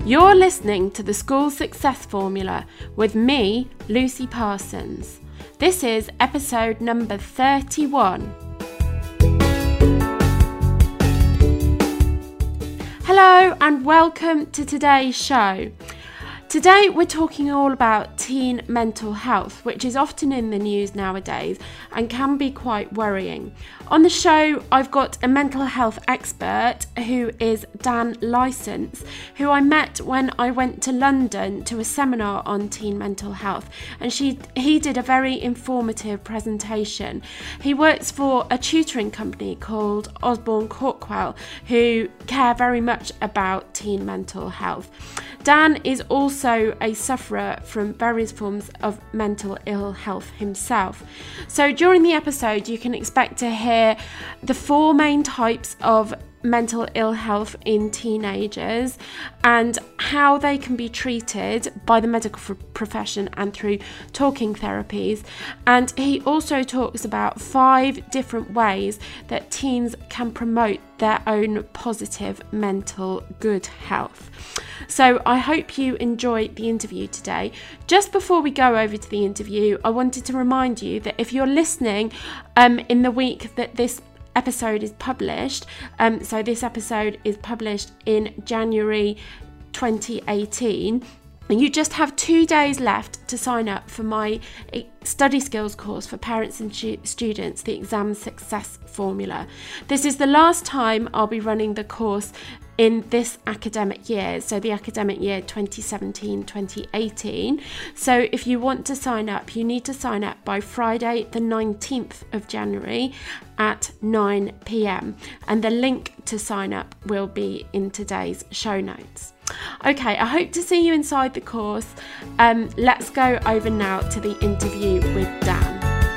You're listening to the School Success Formula with me, Lucy Parsons. This is episode number 31. Hello and welcome to today's show. Today we're talking all about teen mental health, which is often in the news nowadays and can be quite worrying. On the show, I've got a mental health expert who is Dan Licence, who I met when I went to London to a seminar on teen mental health, and he did a very informative presentation. He works for a tutoring company called Osborne Corkwell, who care very much about teen mental health. Dan is also a sufferer from various forms of mental ill health himself. So during the episode, you can expect to hear the four main types of mental ill health in teenagers and how they can be treated by the medical profession and through talking therapies. And he also talks about 5 different ways that teens can promote their own positive mental good health. So I hope you enjoyed the interview today. Just before we go over to the interview, I wanted to remind you that if you're listening in the week that this episode is published, so this episode is published in January 2018, and you just have 2 days left to sign up for my study skills course for parents and students, the Exam Success Formula. This is the last time I'll be running the course in this academic year, so the academic year 2017-2018. So if you want to sign up, you need to sign up by Friday the 19th of January at 9 p.m. and the link to sign up will be in today's show notes. Okay, I hope to see you inside the course. Let's go over now to the interview with Dan.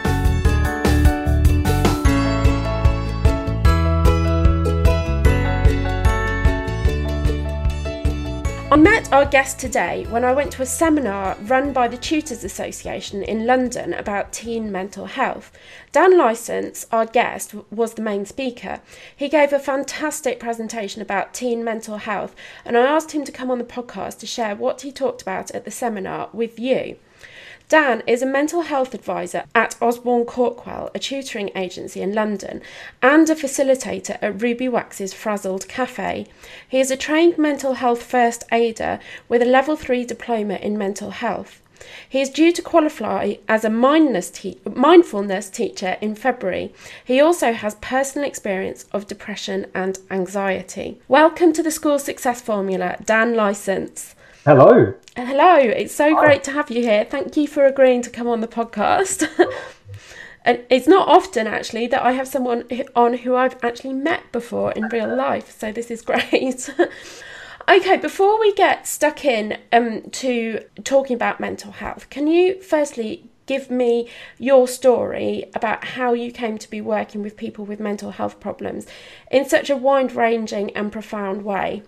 I met our guest today when I went to a seminar run by the Tutors Association in London about teen mental health. Dan Licence, our guest, was the main speaker. He gave a fantastic presentation about teen mental health, and I asked him to come on the podcast to share what he talked about at the seminar with you. Dan is a mental health advisor at Osborne Corkwell, a tutoring agency in London, and a facilitator at Ruby Wax's Frazzled Cafe. He is a trained mental health first aider with a level 3 diploma in mental health. He is due to qualify as a mindfulness teacher in February. He also has personal experience of depression and anxiety. Welcome to the School Success Formula, Dan Licence. Hello. Hello, it's so great to have you here. Thank you for agreeing to come on the podcast. And it's not often actually that I have someone on who I've actually met before in real life, so this is great. Okay, before we get stuck in to talking about mental health, can you firstly give me your story about how you came to be working with people with mental health problems in such a wide-ranging and profound way?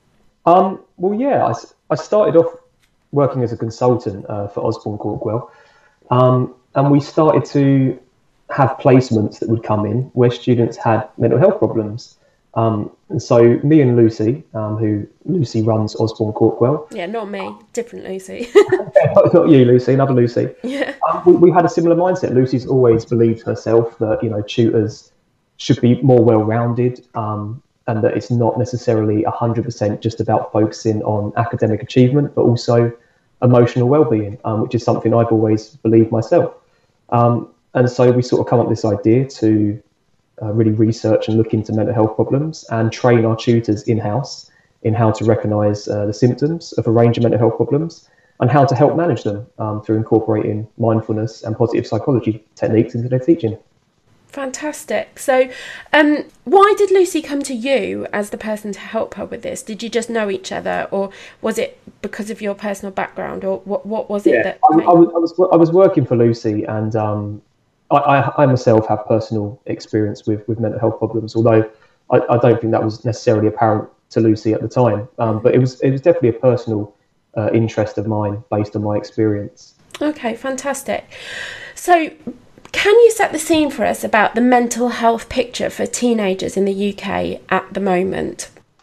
I started off working as a consultant for Osborne Corkwell, and we started to have placements that would come in where students had mental health problems. And so me and Lucy, who Lucy runs Osborne Corkwell. Yeah, not me, different Lucy. Not you, Lucy, another Lucy. Yeah. We had a similar mindset. Lucy's always believed herself that, tutors should be more well-rounded, and that it's not necessarily 100% just about focusing on academic achievement, but also emotional well-being, which is something I've always believed myself. And so we sort of come up with this idea to really research and look into mental health problems and train our tutors in-house in how to recognise the symptoms of a range of mental health problems and how to help manage them through incorporating mindfulness and positive psychology techniques into their teaching. Fantastic. So why did Lucy come to you as the person to help her with this? Did you just know each other, or was it because of your personal background, or what was it that... I was working for Lucy, and I myself have personal experience with mental health problems, although I don't think that was necessarily apparent to Lucy at the time. But it was definitely a personal interest of mine based on my experience. Okay, fantastic. So can you set the scene for us about the mental health picture for teenagers in the UK at the moment?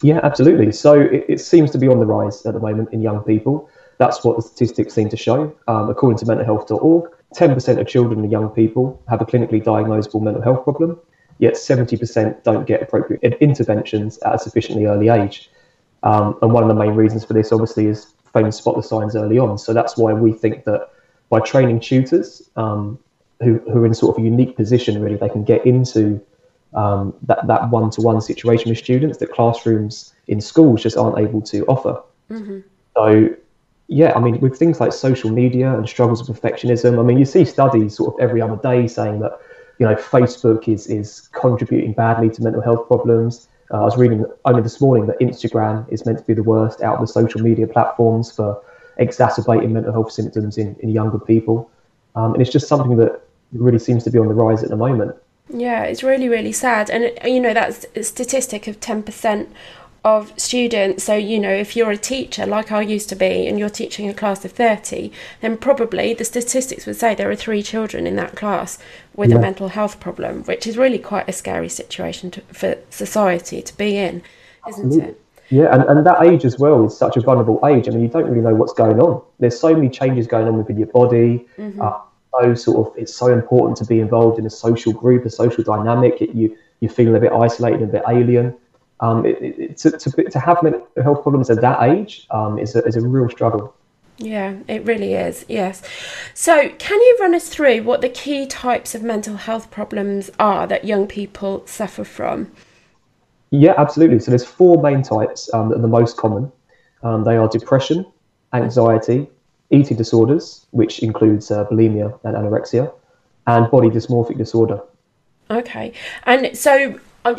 Yeah, absolutely. So it seems to be on the rise at the moment in young people. That's what the statistics seem to show. According to mentalhealth.org, 10% of children and young people have a clinically diagnosable mental health problem, yet 70% don't get appropriate interventions at a sufficiently early age. And one of the main reasons for this, obviously, is failing to spot the signs early on. So that's why we think that by training tutors who are in sort of a unique position, really, they can get into that one-to-one situation with students that classrooms in schools just aren't able to offer. Mm-hmm. So, yeah, I mean, with things like social media and struggles with perfectionism, I mean, you see studies sort of every other day saying that, you know, Facebook is contributing badly to mental health problems. I was reading only this morning that Instagram is meant to be the worst out of the social media platforms for exacerbating mental health symptoms in younger people. And it's just something that really seems to be on the rise at the moment. Yeah, it's really, really sad. And, you know, that's a statistic of 10% of students. So, you know, if you're a teacher like I used to be and you're teaching a class of 30, then probably the statistics would say there are 3 children in that class with a mental health problem, which is really quite a scary situation for society to be in, isn't it? Yeah, and that age as well is such a vulnerable age. I mean, you don't really know what's going on. There's so many changes going on within your body. Mm-hmm. It's so important to be involved in a social group, a social dynamic. You feel a bit isolated, a bit alien. To have mental health problems at that age is a real struggle. Yeah, it really is. Yes. So, can you run us through what the key types of mental health problems are that young people suffer from? Yeah, absolutely. So there's 4 main types that are the most common. They are depression, anxiety, eating disorders, which includes bulimia and anorexia, and body dysmorphic disorder. Okay, and so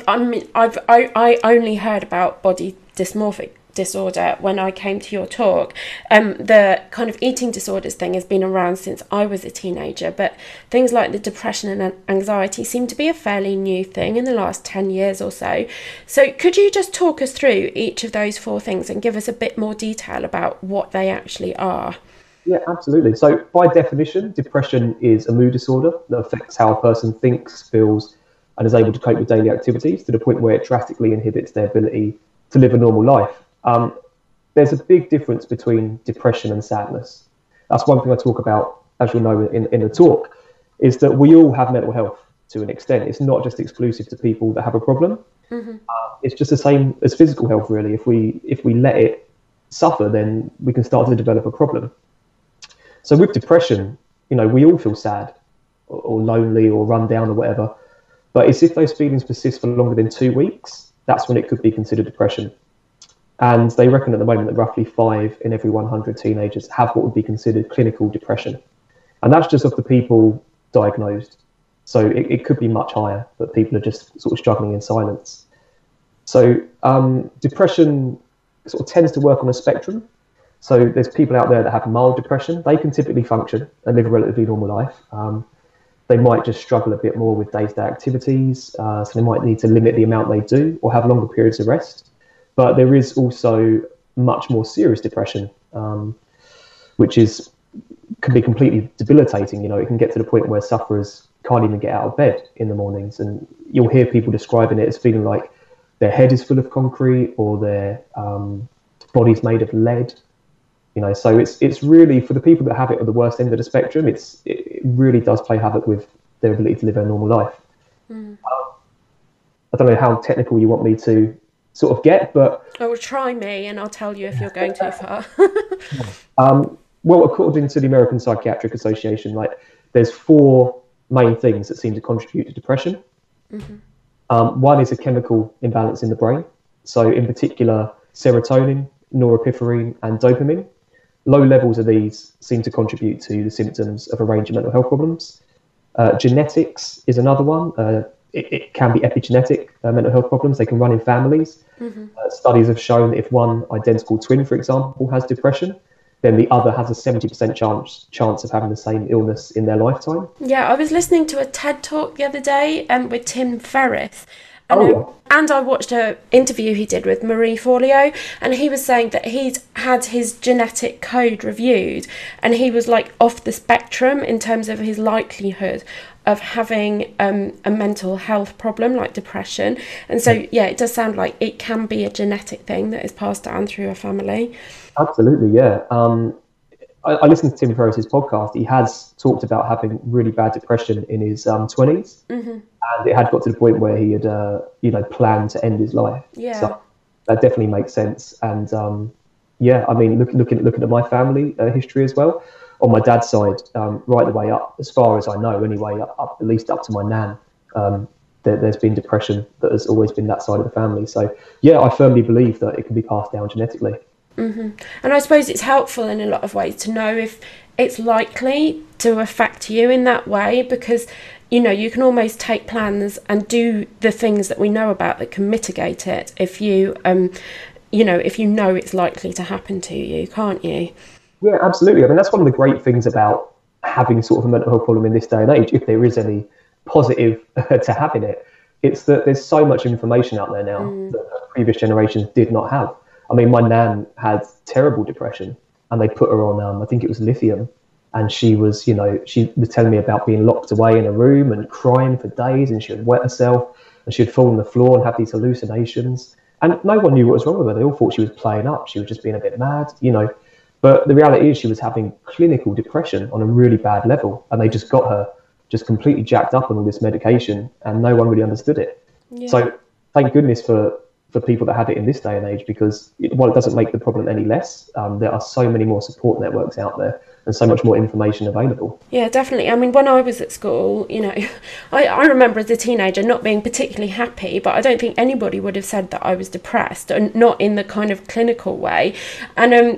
I only heard about body dysmorphic disorder when I came to your talk. The kind of eating disorders thing has been around since I was a teenager, but things like the depression and anxiety seem to be a fairly new thing in the last 10 years or so. So could you just talk us through each of those 4 things and give us a bit more detail about what they actually are? Yeah, absolutely. So by definition, depression is a mood disorder that affects how a person thinks, feels, and is able to cope with daily activities to the point where it drastically inhibits their ability to live a normal life. There's a big difference between depression and sadness. That's one thing I talk about, as you'll know in the talk, is that we all have mental health to an extent. It's not just exclusive to people that have a problem. Mm-hmm. It's just the same as physical health, really. If we let it suffer, then we can start to develop a problem. So with depression, you know, we all feel sad or lonely or run down or whatever. But it's if those feelings persist for longer than 2 weeks, that's when it could be considered depression. And they reckon at the moment that roughly 5 in every 100 teenagers have what would be considered clinical depression. And that's just of the people diagnosed. So it could be much higher, but people are just sort of struggling in silence. So depression sort of tends to work on a spectrum. So there's people out there that have mild depression. They can typically function and live a relatively normal life. They might just struggle a bit more with day-to-day activities. So they might need to limit the amount they do or have longer periods of rest. But there is also much more serious depression, which can be completely debilitating. You know, it can get to the point where sufferers can't even get out of bed in the mornings. And you'll hear people describing it as feeling like their head is full of concrete or their body's made of lead. You know, so it's really, for the people that have it at the worst end of the spectrum, it really does play havoc with their ability to live a normal life. Mm. I don't know how technical you want me to sort of get, but... Oh, try me and I'll tell you if you're going too far. Well, according to the American Psychiatric Association, like there's 4 main things that seem to contribute to depression. Mm-hmm. One is a chemical imbalance in the brain. So in particular, serotonin, norepinephrine and dopamine. Low levels of these seem to contribute to the symptoms of a range of mental health problems. Genetics is another one. It can be epigenetic mental health problems. They can run in families. Mm-hmm. Studies have shown that if one identical twin, for example, has depression, then the other has a 70% chance of having the same illness in their lifetime. Yeah, I was listening to a TED talk the other day with Tim Ferriss. And and I watched an interview he did with Marie Forleo, and he was saying that he'd had his genetic code reviewed, and he was like off the spectrum in terms of his likelihood of having a mental health problem like depression. And so, yeah, it does sound like it can be a genetic thing that is passed down through a family. Absolutely, yeah. I listened to Tim Ferriss's podcast. He has talked about having really bad depression in his 20s, and it had got to the point where he had, planned to end his life. Yeah. So that definitely makes sense. And yeah, I mean, looking at my family history as well. On my dad's side, right the way up, as far as I know, anyway, up at least up to my nan, there's been depression that has always been that side of the family. So yeah, I firmly believe that it can be passed down genetically. And I suppose it's helpful in a lot of ways to know if it's likely to affect you in that way, because you can almost take plans and do the things that we know about that can mitigate it if you if you know it's likely to happen to you, can't you? Yeah, absolutely. I mean, that's one of the great things about having sort of a mental health problem in this day and age, if there is any positive to having it. It's that there's so much information out there now that previous generations did not have. I mean, my nan had terrible depression, and they put her on, I think it was lithium, and she was telling me about being locked away in a room and crying for days, and she would wet herself, and she'd fall on the floor and have these hallucinations, and no one knew what was wrong with her. They all thought she was playing up. She was just being a bit mad, But the reality is she was having clinical depression on a really bad level, and they just got her just completely jacked up on all this medication, and no one really understood it. Yeah. So thank goodness for people that have it in this day and age, because while it doesn't make the problem any less, there are so many more support networks out there and so much more information available. Yeah, definitely. I mean, when I was at school, I remember as a teenager not being particularly happy, but I don't think anybody would have said that I was depressed, and not in the kind of clinical way. And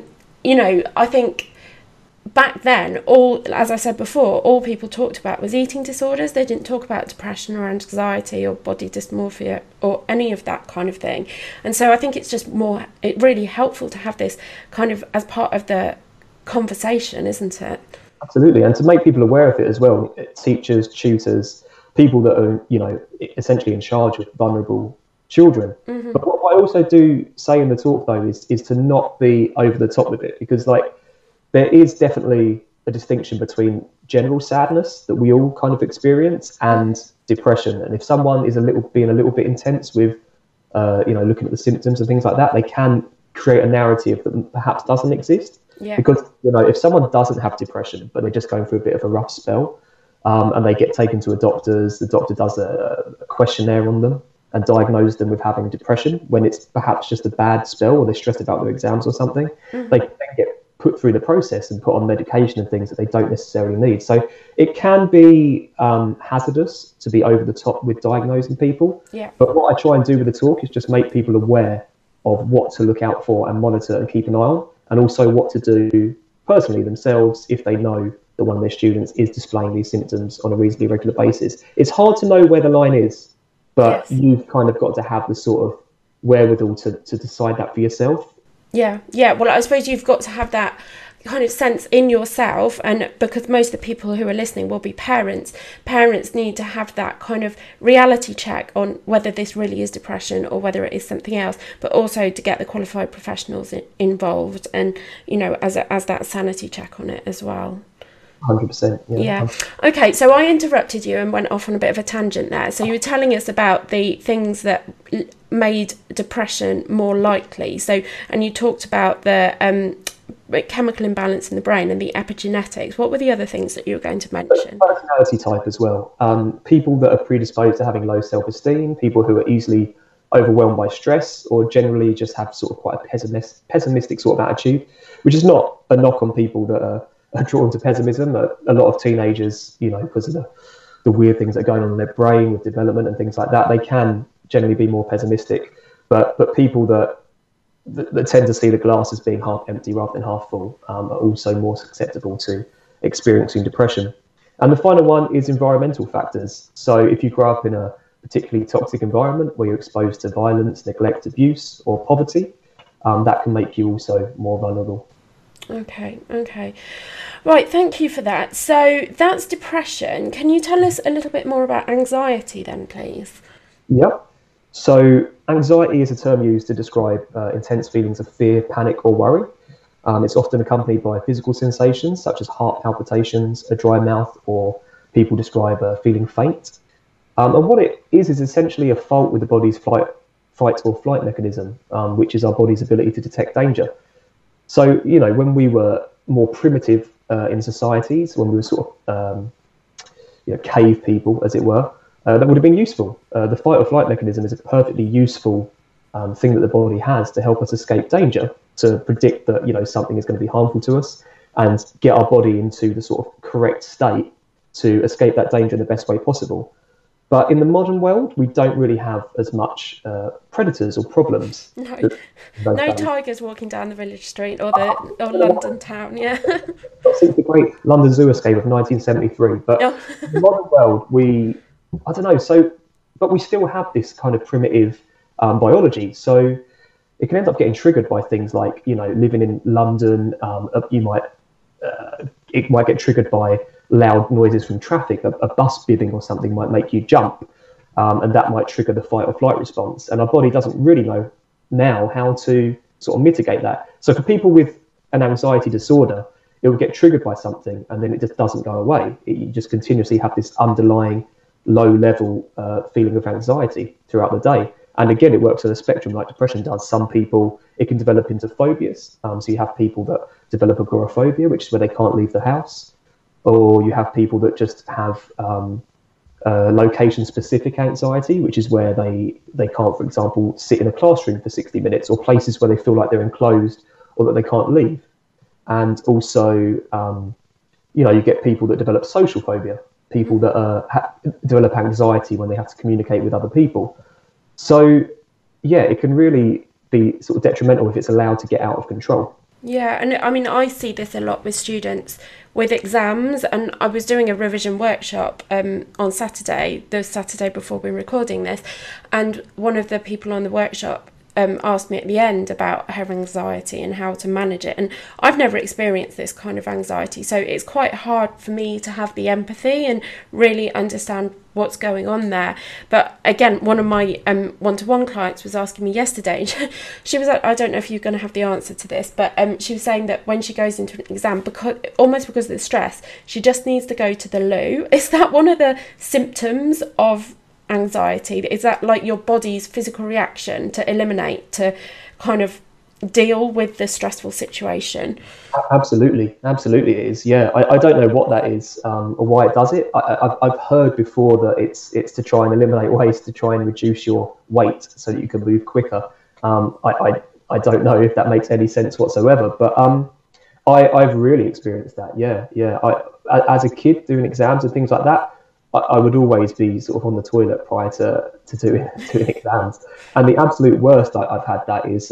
I think back then, as I said before, all people talked about was eating disorders. They didn't talk about depression or anxiety or body dysmorphia or any of that kind of thing. And so I think it's just really helpful to have this kind of as part of the conversation, isn't it? Absolutely. And to make people aware of it as well, teachers, tutors, people that are, essentially in charge of vulnerable children. But what I also do say in the talk, though, is to not be over the top with it, because there is definitely a distinction between general sadness that we all kind of experience and depression. And if someone is being a little bit intense with looking at the symptoms and things like that, they can create a narrative that perhaps doesn't exist. Yeah. Because if someone doesn't have depression but they're just going through a bit of a rough spell, and they get taken to the doctor does a questionnaire on them and diagnose them with having depression when it's perhaps just a bad spell, or they're stressed about their exams or something, they can get put through the process and put on medication and things that they don't necessarily need. So it can be hazardous to be over the top with diagnosing people. Yeah. But what I try and do with the talk is just make people aware of what to look out for and monitor and keep an eye on, and also what to do personally themselves if they know that one of their students is displaying these symptoms on a reasonably regular basis. It's hard to know where the line is, but yes, you've kind of got to have the sort of wherewithal to decide that for yourself. Yeah. Well, I suppose you've got to have that kind of sense in yourself, and because most of the people who are listening will be parents need to have that kind of reality check on whether this really is depression or whether it is something else, but also to get the qualified professionals involved, and as that sanity check on it as well. 100%. Yeah. Okay, so I interrupted you and went off on a bit of a tangent there. So you were telling us about the things that made depression more likely. And you talked about the chemical imbalance in the brain and the epigenetics. What were the other things that you were going to mention? Personality type as well. People that are predisposed to having low self-esteem, people who are easily overwhelmed by stress, or generally just have sort of quite a pessimistic sort of attitude, which is not a knock on people that are drawn to pessimism. A lot of teenagers, because of the weird things that are going on in their brain with development and things like that, they can generally be more pessimistic. But people that tend to see the glass as being half empty rather than half full are also more susceptible to experiencing depression. And the final one is environmental factors. So if you grow up in a particularly toxic environment where you're exposed to violence, neglect, abuse, or poverty, that can make you also more vulnerable. Okay. Right, thank you for that. So that's depression. Can you tell us a little bit more about anxiety then, please? Yep. So anxiety is a term used to describe intense feelings of fear, panic, or worry. It's often accompanied by physical sensations such as heart palpitations, a dry mouth, or people describe feeling faint. And what it is essentially a fault with the body's fight or flight mechanism, which is our body's ability to detect danger. So, when we were more primitive in societies, when we were sort of cave people, as it were, that would have been useful. The fight or flight mechanism is a perfectly useful thing that the body has to help us escape danger, to predict that something is going to be harmful to us, and get our body into the sort of correct state to escape that danger in the best way possible. But in the modern world, we don't really have as much predators or problems. No tigers walking down the village street or London town, yeah. Since the great London Zoo escape of 1973. But in the modern world, I don't know, but we still have this kind of primitive biology. So it can end up getting triggered by things like, living in London, it might get triggered by loud noises from traffic. A bus bidding or something might make you jump, and that might trigger the fight or flight response. And our body doesn't really know now how to sort of mitigate that. So for people with an anxiety disorder, it will get triggered by something and then it just doesn't go away. You just continuously have this underlying low level feeling of anxiety throughout the day. And again, it works on a spectrum like depression does. Some people, it can develop into phobias. So you have people that develop agoraphobia, which is where they can't leave the house. Or you have people that just have location-specific anxiety, which is where they can't, for example, sit in a classroom for 60 minutes, or places where they feel like they're enclosed or that they can't leave. And also, you get people that develop social phobia, people that develop anxiety when they have to communicate with other people. So, yeah, it can really be sort of detrimental if it's allowed to get out of control. Yeah, and I mean, I see this a lot with students with exams, and I was doing a revision workshop on Saturday, the Saturday before we were recording this, and one of the people on the workshop asked me at the end about her anxiety and how to manage it. And I've never experienced this kind of anxiety, so it's quite hard for me to have the empathy and really understand what's going on there. But again, one of my one-to-one clients was asking me yesterday, she was like, I don't know if you're going to have the answer to this, but she was saying that when she goes into an exam, because of the stress, she just needs to go to the loo. Is that one of the symptoms of anxiety? Is that like your body's physical reaction to eliminate, to kind of deal with the stressful situation? Absolutely it is. Yeah, I don't know what that is or why it does it. I've heard before that it's to try and eliminate waste, to try and reduce your weight so that you can move quicker. I don't know if that makes any sense whatsoever, but I've really experienced that. Yeah. As a kid doing exams and things like that, I would always be sort of on the toilet prior to doing exams. And the absolute worst I've had that is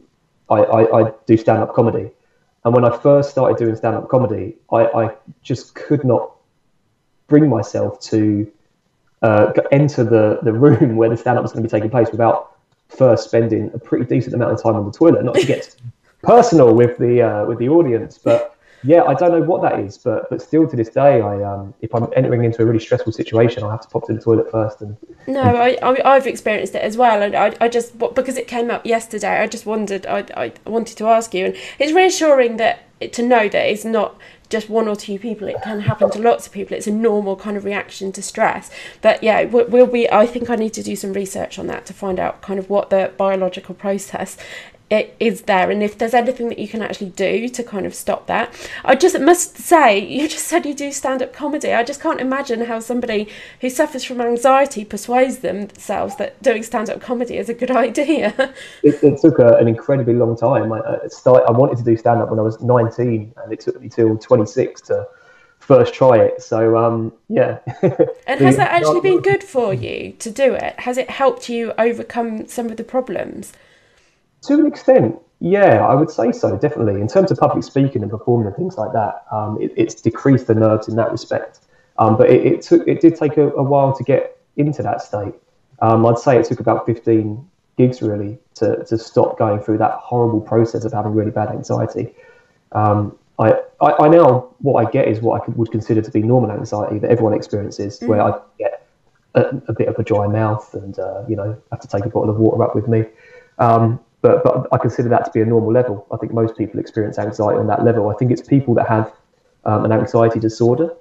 I do stand-up comedy. And when I first started doing stand-up comedy, I just could not bring myself to enter the room where the stand-up was going to be taking place without first spending a pretty decent amount of time on the toilet. Not to get personal with the audience, but yeah, I don't know what that is, but still to this day, if I'm entering into a really stressful situation, I have to pop to the toilet first. I've experienced it as well, and I just, because it came up yesterday, I just wondered, I wanted to ask you, and it's reassuring to know that it's not just one or two people. It can happen to lots of people. It's a normal kind of reaction to stress. But yeah, I think I need to do some research on that to find out kind of what the biological process it is there, and if there's anything that you can actually do to kind of stop that. I just must say, you just said you do stand-up comedy. I just can't imagine how somebody who suffers from anxiety persuades themselves that doing stand-up comedy is a good idea. It took an incredibly long time. I wanted to do stand-up when I was 19, and it took me till 26 to first try it. So yeah. And has that actually been good for you to do it? Has it helped you overcome some of the problems? To an extent, yeah, I would say so, definitely. In terms of public speaking and performing and things like that, it's decreased the nerves in that respect. But it did take a while to get into that state. I'd say it took about 15 gigs really to stop going through that horrible process of having really bad anxiety. I now, what I get is what I would consider to be normal anxiety that everyone experiences, where I get a bit of a dry mouth and, have to take a bottle of water up with me. But I consider that to be a normal level. I think most people experience anxiety on that level. I think it's people that have an anxiety disorder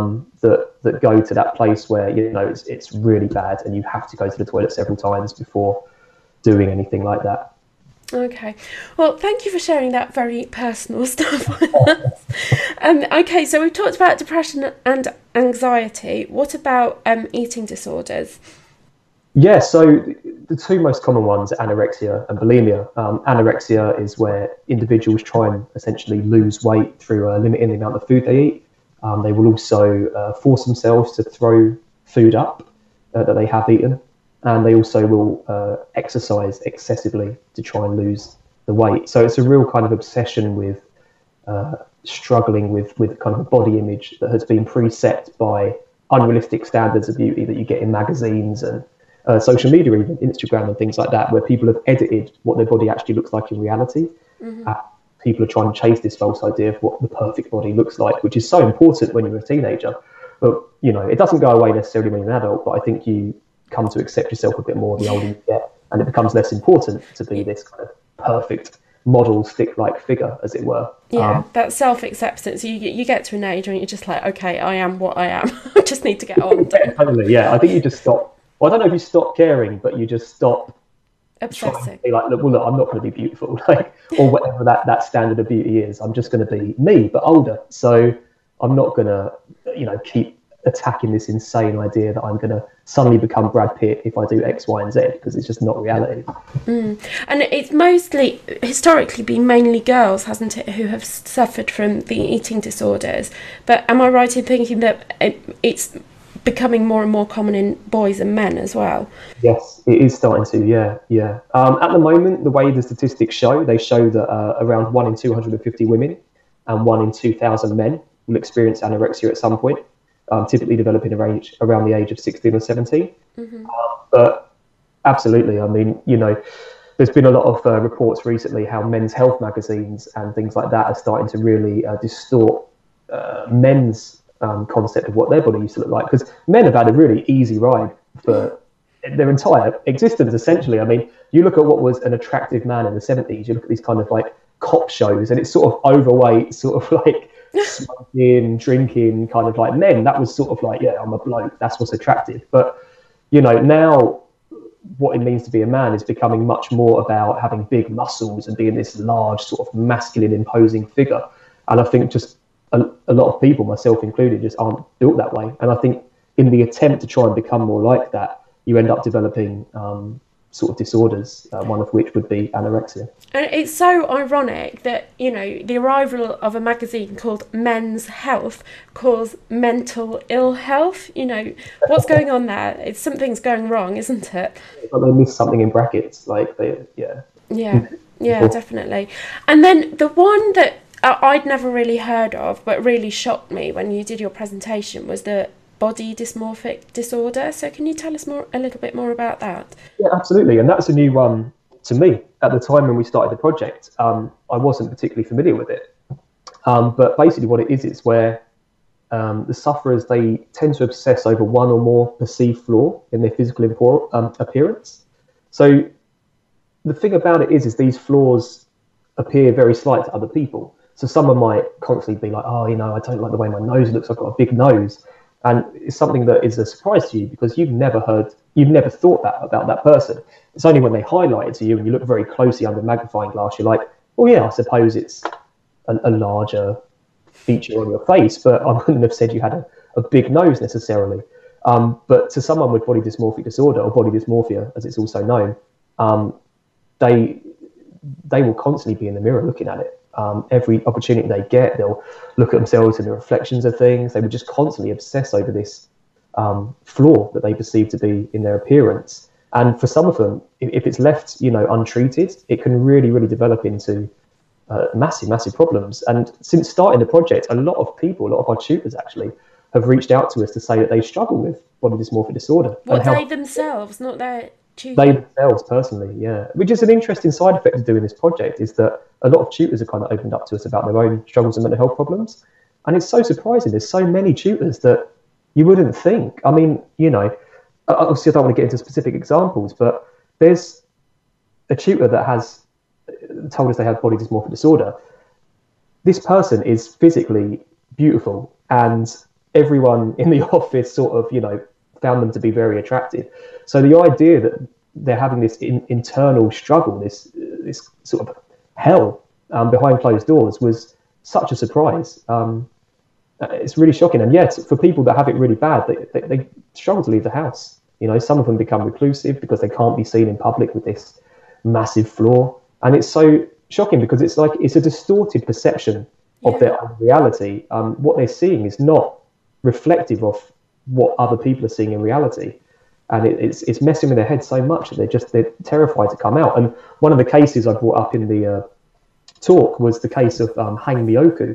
that go to that place where, it's really bad and you have to go to the toilet several times before doing anything like that. Okay. Well, thank you for sharing that very personal stuff with us. Okay, so we've talked about depression and anxiety. What about eating disorders? Yeah, so the two most common ones are anorexia and bulimia. Anorexia is where individuals try and essentially lose weight through limiting the amount of food they eat. They will also force themselves to throw food up that they have eaten. And they also will exercise excessively to try and lose the weight. So it's a real kind of obsession with struggling with kind of a body image that has been preset by unrealistic standards of beauty that you get in magazines and social media, even Instagram and things like that, where people have edited what their body actually looks like in reality. Mm-hmm. People are trying to chase this false idea of what the perfect body looks like, which is so important when you're a teenager. But, it doesn't go away necessarily when you're an adult, but I think you come to accept yourself a bit more the older you get, and it becomes less important to be this kind of perfect model stick-like figure, as it were. Yeah, that self-acceptance. You get to an age when you're just like, okay, I am what I am. I just need to get on. Yeah, totally. Yeah, I think you just stop. Well, I don't know if you stop caring, but you just stop obsessing. Be like, look, I'm not going to be beautiful, or whatever that standard of beauty is. I'm just going to be me, but older. So I'm not going to, keep attacking this insane idea that I'm going to suddenly become Brad Pitt if I do X, Y, and Z, because it's just not reality. And it's mostly, historically, been mainly girls, hasn't it, who have suffered from the eating disorders. But am I right in thinking that it's becoming more and more common in boys and men as well? Yes, it is starting to, yeah. At the moment, the way the statistics show, they show that around 1 in 250 women and 1 in 2,000 men will experience anorexia at some point. Typically developing around the age of 16 or 17. Mm-hmm. But absolutely, I mean, there's been a lot of reports recently how men's health magazines and things like that are starting to really distort men's concept of what their body used to look like. Because men have had a really easy ride for their entire existence, essentially. I mean, you look at what was an attractive man in the 70s, you look at these kind of like cop shows, and it's sort of overweight, sort of like smoking, drinking kind of like men. That was sort of like, yeah, I'm a bloke, that's what's attractive. But now what it means to be a man is becoming much more about having big muscles and being this large sort of masculine imposing figure. And I think just a lot of people, myself included, just aren't built that way. And I think in the attempt to try and become more like that, you end up developing sort of disorders, one of which would be anorexia. And it's so ironic that, the arrival of a magazine called Men's Health calls mental ill health. What's going on there? Something's going wrong, isn't it? But they miss something in brackets, Yeah, definitely. And then the one that I'd never really heard of, but really shocked me when you did your presentation, was the body dysmorphic disorder. So can you tell us a little bit more about that? Yeah, absolutely. And that's a new one to me. At the time when we started the project, I wasn't particularly familiar with it. But basically what it is, it's where the sufferers, they tend to obsess over one or more perceived flaw in their physical appearance. So the thing about it is these flaws appear very slight to other people. So someone might constantly be like, I don't like the way my nose looks, I've got a big nose. And it's something that is a surprise to you because you've never thought that about that person. It's only when they highlight it to you and you look very closely under a magnifying glass, you're like, oh yeah, I suppose it's a larger feature on your face, but I wouldn't have said you had a big nose necessarily. But to someone with body dysmorphic disorder, or body dysmorphia, as it's also known, they will constantly be in the mirror looking at it. Every opportunity they get, they'll look at themselves in the reflections of things. They would just constantly obsess over this flaw that they perceive to be in their appearance. And for some of them, if it's left, untreated, it can really, really develop into massive, massive problems. And since starting the project, a lot of our tutors actually have reached out to us to say that they struggle with body dysmorphic disorder. They themselves, not their tutors? They themselves, personally, yeah. Which is an interesting side effect of doing this project, is that a lot of tutors have kind of opened up to us about their own struggles and mental health problems. And it's so surprising. There's so many tutors that you wouldn't think. I mean, obviously I don't want to get into specific examples, but there's a tutor that has told us they have body dysmorphic disorder. This person is physically beautiful, and everyone in the office sort of, found them to be very attractive. So the idea that they're having this internal struggle, this sort of hell behind closed doors, was such a surprise. It's really shocking. And yet, for people that have it really bad, they struggle to leave the house. Some of them become reclusive because they can't be seen in public with this massive flaw. And it's so shocking because it's a distorted perception of their own reality. What they're seeing is not reflective of what other people are seeing in reality. And it's messing with their head so much that they're terrified to come out. And one of the cases I brought up in the talk was the case of Hang Myoku,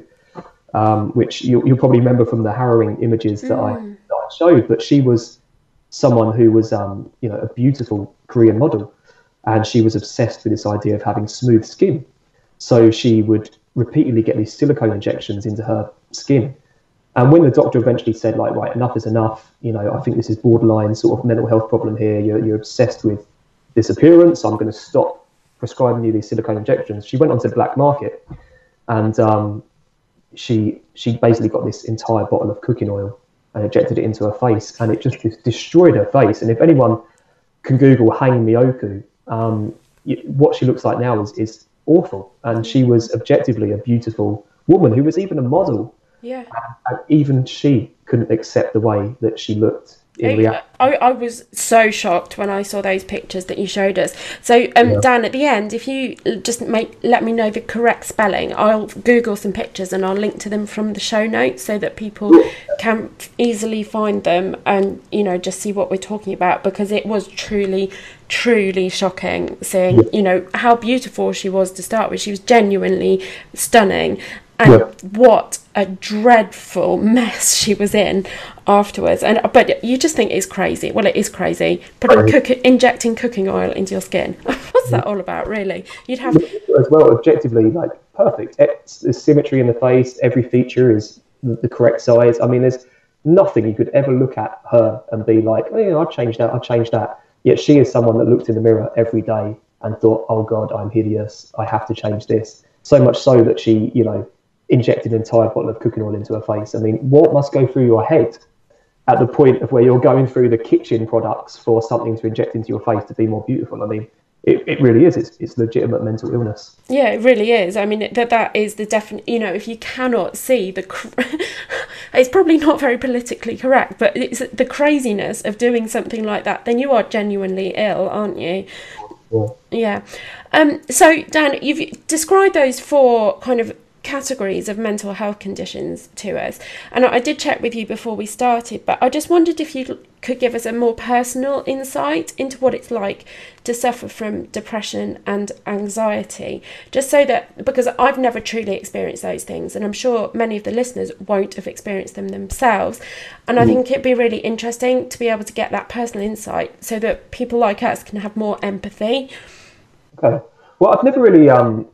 which you'll probably remember from the harrowing images that I showed. But she was someone who was a beautiful Korean model, and she was obsessed with this idea of having smooth skin. So she would repeatedly get these silicone injections into her skin. And when the doctor eventually said, right, enough is enough, I think this is borderline sort of mental health problem here. You're obsessed with this appearance. I'm going to stop prescribing you these silicone injections. She went onto the black market, and she basically got this entire bottle of cooking oil and injected it into her face, and it just destroyed her face. And if anyone can Google Hang Myoku, what she looks like now is awful. And she was objectively a beautiful woman who was even a model. Yeah. And even she couldn't accept the way that she looked in reality. I was so shocked when I saw those pictures that you showed us. So, Dan, at the end, if you just let me know the correct spelling, I'll Google some pictures and I'll link to them from the show notes so that people can easily find them and, just see what we're talking about, because it was truly shocking seeing, how beautiful she was to start with. She was genuinely stunning. And what a dreadful mess she was in afterwards. But you just think it's crazy. Well, it is crazy. Injecting cooking oil into your skin. What's that all about, really? You'd have as well, objectively, perfect. There's symmetry in the face. Every feature is the correct size. I mean, there's nothing you could ever look at her and be like, oh, I'll change that. Yet she is someone that looked in the mirror every day and thought, oh God, I'm hideous. I have to change this. So much so that she, injected an entire bottle of cooking oil into her face. I mean, what must go through your head at the point of where you're going through the kitchen products for something to inject into your face to be more beautiful? I mean, it really is. It's legitimate mental illness. Yeah, it really is. I mean, that is the definite, if you cannot see it's probably not very politically correct, but it's the craziness of doing something like that, then you are genuinely ill, aren't you? Yeah. So, Dan, you've described those 4 kind of categories of mental health conditions to us, and I did check with you before we started, but I just wondered if you could give us a more personal insight into what it's like to suffer from depression and anxiety, just so that, because I've never truly experienced those things, and I'm sure many of the listeners won't have experienced them themselves, and I think it'd be really interesting to be able to get that personal insight so that people like us can have more empathy. Okay. Well, I've never really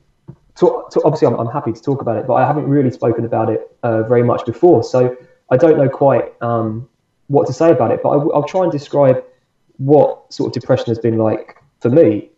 So obviously, I'm happy to talk about it, but I haven't really spoken about it very much before. So I don't know quite what to say about it, but I'll try and describe what sort of depression has been like for me.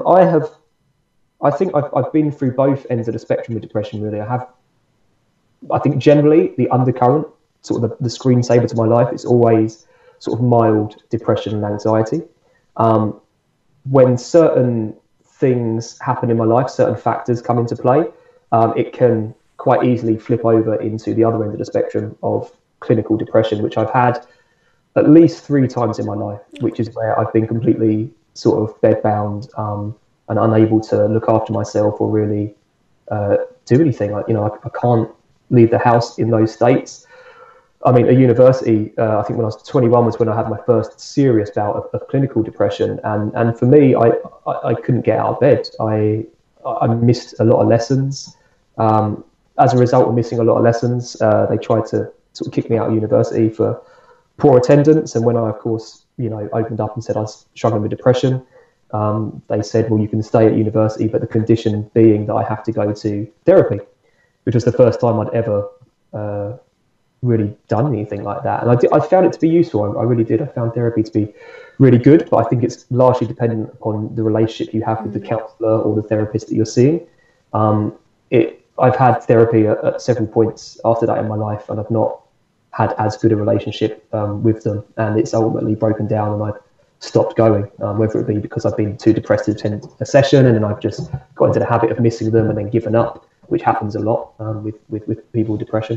I think I've been through both ends of the spectrum of depression, really. I think generally the undercurrent, sort of the screensaver to my life, is always sort of mild depression and anxiety. When certain things happen in my life, certain factors come into play, it can quite easily flip over into the other end of the spectrum of clinical depression, which I've had at least 3 times in my life, which is where I've been completely sort of bedbound and unable to look after myself or really do anything. I can't leave the house in those states. I mean, at university, I think when I was 21 was when I had my first serious bout of clinical depression. And for me, I couldn't get out of bed. I missed a lot of lessons. As a result of missing a lot of lessons, they tried to sort of kick me out of university for poor attendance. And when I, of course, opened up and said I was struggling with depression, they said, well, you can stay at university, but the condition being that I have to go to therapy, which was the first time I'd ever really done anything like that. And I found it to be useful. I really did. I found therapy to be really good, but I think it's largely dependent upon the relationship you have with the counsellor or the therapist that you're seeing. I've had therapy at several points after that in my life, and I've not had as good a relationship with them, and it's ultimately broken down, and I've stopped going, whether it be because I've been too depressed to attend a session, and then I've just got into the habit of missing them and then given up, which happens a lot with people with depression.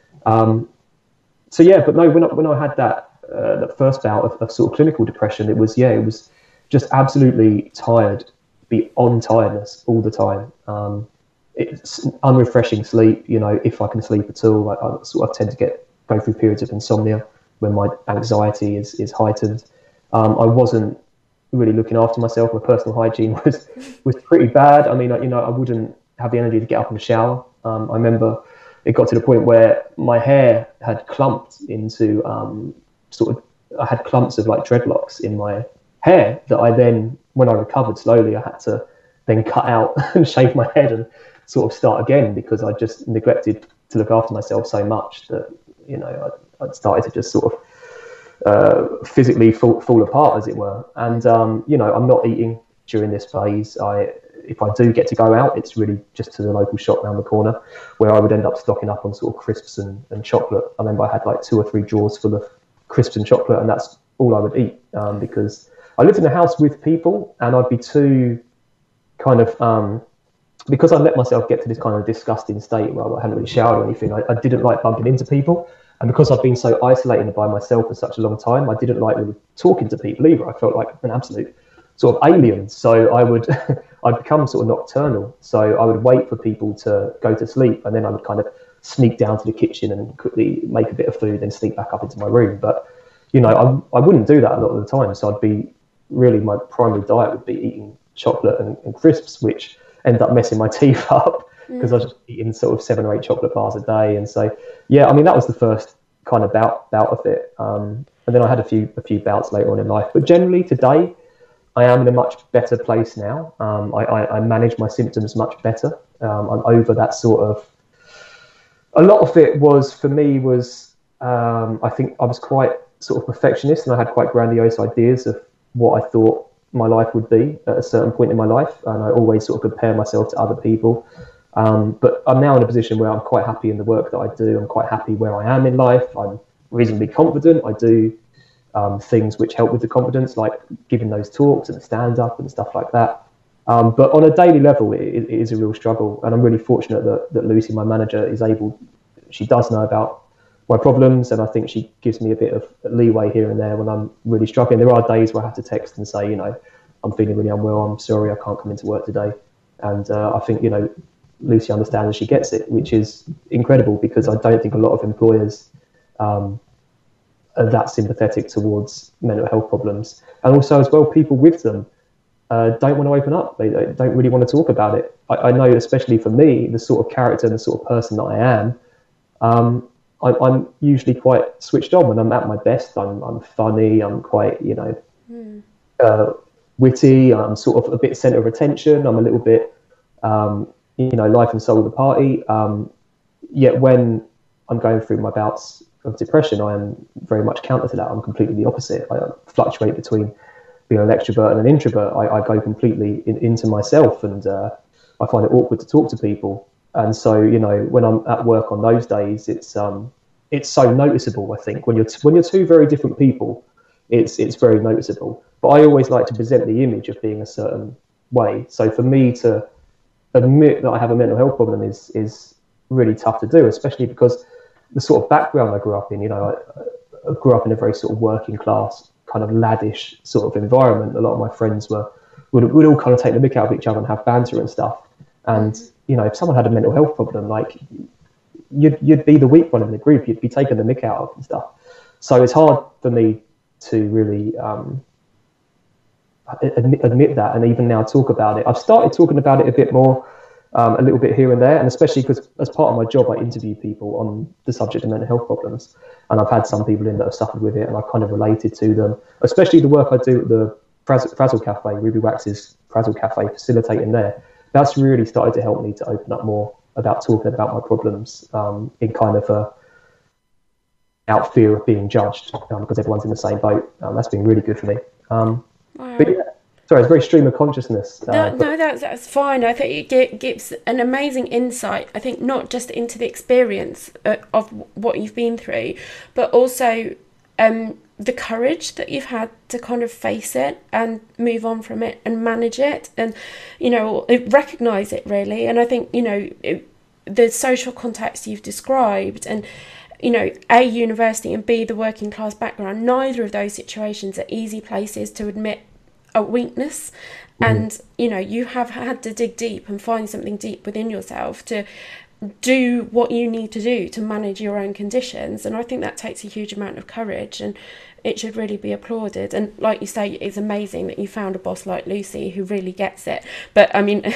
So yeah, but no, when I had that first bout of sort of clinical depression, it was just absolutely tired, beyond tiredness all the time. It's unrefreshing sleep, if I can sleep at all. I sort of tend to go through periods of insomnia when my anxiety is heightened. I wasn't really looking after myself. My personal hygiene was pretty bad. I mean, I wouldn't have the energy to get up in the shower. I remember it got to the point where my hair had clumped into I had clumps of like dreadlocks in my hair that I then, when I recovered slowly, I had to then cut out and shave my head and sort of start again, because I just neglected to look after myself so much that I'd started to just sort of physically fall apart, as it were. And I'm not eating during this phase. If I do get to go out, it's really just to the local shop around the corner, where I would end up stocking up on sort of crisps and chocolate. I remember I had like 2 or 3 drawers full of crisps and chocolate, and that's all I would eat, because I lived in a house with people, and I'd be too kind of because I let myself get to this kind of disgusting state where I hadn't really showered or anything. I didn't like bumping into people, and because I've been so isolated by myself for such a long time, I didn't like really talking to people either. I felt like an absolute sort of alien. So I'd become sort of nocturnal. So I would wait for people to go to sleep, and then I would kind of sneak down to the kitchen and quickly make a bit of food, then sneak back up into my room. But I wouldn't do that a lot of the time. So my primary diet would be eating chocolate and crisps, which ended up messing my teeth up because I was just eating sort of 7 or 8 chocolate bars a day. And so, yeah, I mean, that was the first kind of bout of it. And then I had a few bouts later on in life. But generally today, I am in a much better place now. I manage my symptoms much better. I'm over that sort of... A lot of it for me was, I think I was quite sort of perfectionist, and I had quite grandiose ideas of what I thought my life would be at a certain point in my life, and I always sort of compare myself to other people. But I'm now in a position where I'm quite happy in the work that I do. I'm quite happy where I am in life. I'm reasonably confident. I do things which help with the confidence, like giving those talks and stand up and stuff like that. But on a daily level, it is a real struggle, and I'm really fortunate that Lucy, my manager, she does know about my problems, and I think she gives me a bit of leeway here and there when I'm really struggling. There are days where I have to text and say, I'm feeling really unwell, I'm sorry, I can't come into work today. And I think, Lucy understands and she gets it, which is incredible, because I don't think a lot of employers are that sympathetic towards mental health problems. And also as well, people with them don't want to open up. They don't really want to talk about it. I know, especially for me, the sort of character and the sort of person that I am, I'm usually quite switched on when I'm at my best. I'm funny, I'm quite, witty, I'm sort of a bit centre of attention, I'm a little bit, life and soul of the party. Yet when I'm going through my bouts of depression, I am very much counter to that. I'm completely the opposite. I fluctuate between being an extrovert and an introvert. I go completely into myself, and I find it awkward to talk to people. And so, when I'm at work on those days, it's so noticeable. I think when you're 2 very different people, it's very noticeable. But I always like to present the image of being a certain way. So for me to admit that I have a mental health problem is really tough to do, especially because the sort of background I grew up in. I grew up in a very sort of working class, kind of laddish sort of environment. A lot of my friends would all kind of take the mick out of each other and have banter and stuff. And if someone had a mental health problem, like you'd be the weak one in the group. You'd be taking the mick out of and stuff. So it's hard for me to really admit that, and even now talk about it. I've started talking about it a bit more, a little bit here and there, and especially because as part of my job, I interview people on the subject of mental health problems, and I've had some people in that have suffered with it, and I've kind of related to them, especially the work I do at the Frazzle Cafe, Ruby Wax's Frazzle Cafe, facilitating there. That's really started to help me to open up more about talking about my problems in kind of without fear of being judged, because everyone's in the same boat. That's been really good for me. But Wow. yeah, sorry, it's very stream of consciousness. No, that's fine. I think it gives an amazing insight. I think not just into the experience of what you've been through, but also the courage that you've had to kind of face it and move on from it and manage it, and recognize it really. And I think the social context you've described, and A, university, and B, the working class background, neither of those situations are easy places to admit a weakness. And you have had to dig deep and find something deep within yourself to do what you need to do to manage your own conditions. And I think that takes a huge amount of courage, and it should really be applauded. And like you say, it's amazing that you found a boss like Lucy who really gets it. But I mean,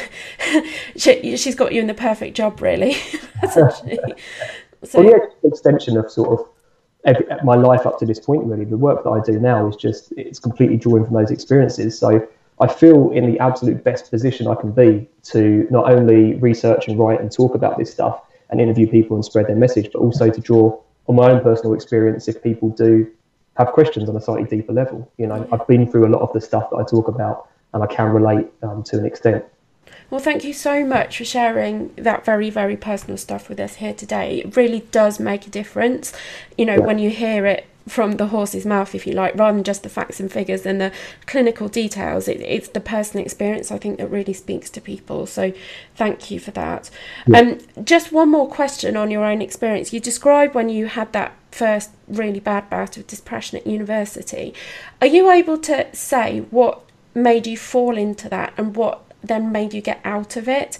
she's got you in the perfect job, really. Essentially. So, well, yeah, extension of sort of my life up to this point, really. The work that I do now is just, it's completely drawing from those experiences. So I feel in the absolute best position I can be to not only research and write and talk about this stuff and interview people and spread their message, but also to draw on my own personal experience if people do have questions on a slightly deeper level. I've been through a lot of the stuff that I talk about, and I can relate to an extent. well, thank you so much for sharing that very, very personal stuff with us here today. It really does make a difference, when you hear it from the horse's mouth, if you like, rather than just the facts and figures and the clinical details. It's the personal experience, I think, that really speaks to people. So thank you for that. Just one more question on your own experience. You described when you had that first really bad bout of depression at university. Are you able to say what made you fall into that and what then made you get out of it?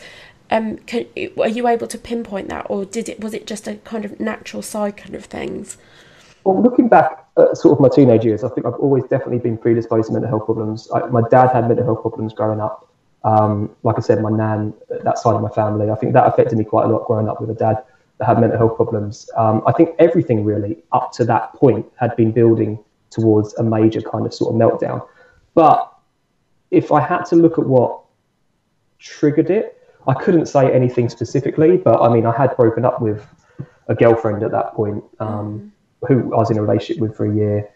Are you able to pinpoint that, or was it just a kind of natural cycle of things? Well, looking back at sort of my teenage years, I think I've always definitely been predisposed to mental health problems. My dad had mental health problems growing up. Like I said, my nan, that side of my family, I think that affected me quite a lot growing up with a dad that had mental health problems. I think everything really up to that point had been building towards a major kind of sort of meltdown. But if I had to look at what triggered it, I couldn't say anything specifically, but I mean, I had broken up with a girlfriend at that point, who I was in a relationship with for a year.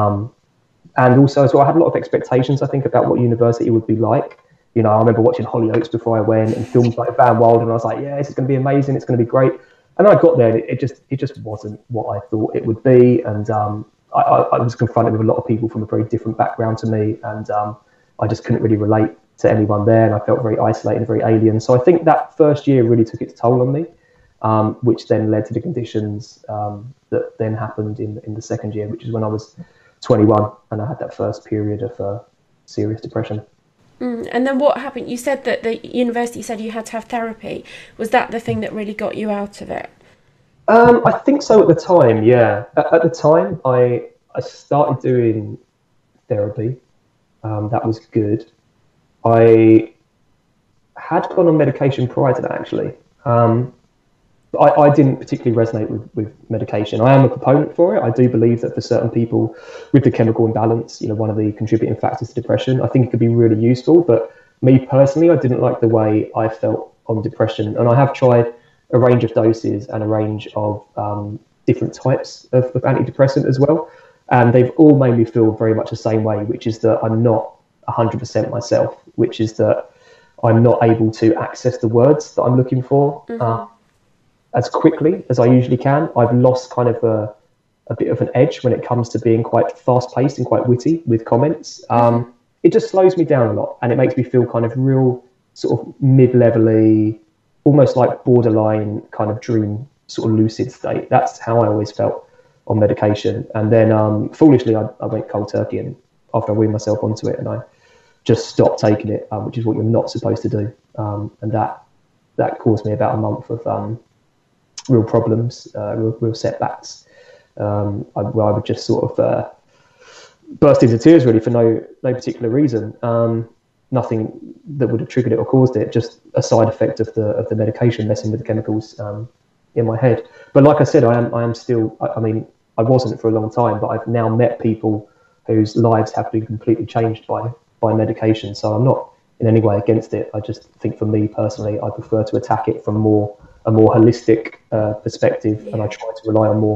And also as well, I had a lot of expectations, I think, about what university would be like. I remember watching Hollyoaks before I went, and films like Van Wilder, and I was like, yeah, this is going to be amazing, it's going to be great. And then I got there, and it just wasn't what I thought it would be. And I was confronted with a lot of people from a very different background to me, and I just couldn't really relate to anyone there, and I felt very isolated and very alien. So I think that first year really took its toll on me, which then led to the conditions that then happened in the second year, which is when I was 21 and I had that first period of serious depression. And then what happened? You said that the university said you had to have therapy. Was that the thing that really got you out of it? I think so at the time, yeah. At the time, I started doing therapy. That was good. I had gone on medication prior to that, actually. I didn't particularly resonate with medication. I am a proponent for it. I do believe that for certain people with the chemical imbalance, one of the contributing factors to depression, I think it could be really useful. But me personally, I didn't like the way I felt on depression. And I have tried a range of doses and a range of different types of antidepressant as well. And they've all made me feel very much the same way, which is that I'm not 100% myself, which is that I'm not able to access the words that I'm looking for as quickly as I usually can. I've lost kind of a bit of an edge when it comes to being quite fast-paced and quite witty with comments. It just slows me down a lot, and it makes me feel kind of real sort of mid-level-y, almost like borderline kind of dream sort of lucid state. That's how I always felt on medication. And then foolishly, I went cold turkey, and after I weaned myself onto it, and I just stopped taking it, which is what you're not supposed to do. And that caused me about a month of real problems, real setbacks. Where I would just sort of burst into tears, really, for no particular reason. Nothing that would have triggered it or caused it, just a side effect of the medication messing with the chemicals in my head. But like I said, I am still. I mean, I wasn't for a long time, but I've now met people whose lives have been completely changed by medication. So I'm not in any way against it. I just think, for me personally, I prefer to attack it from a more holistic perspective, and I try to rely on more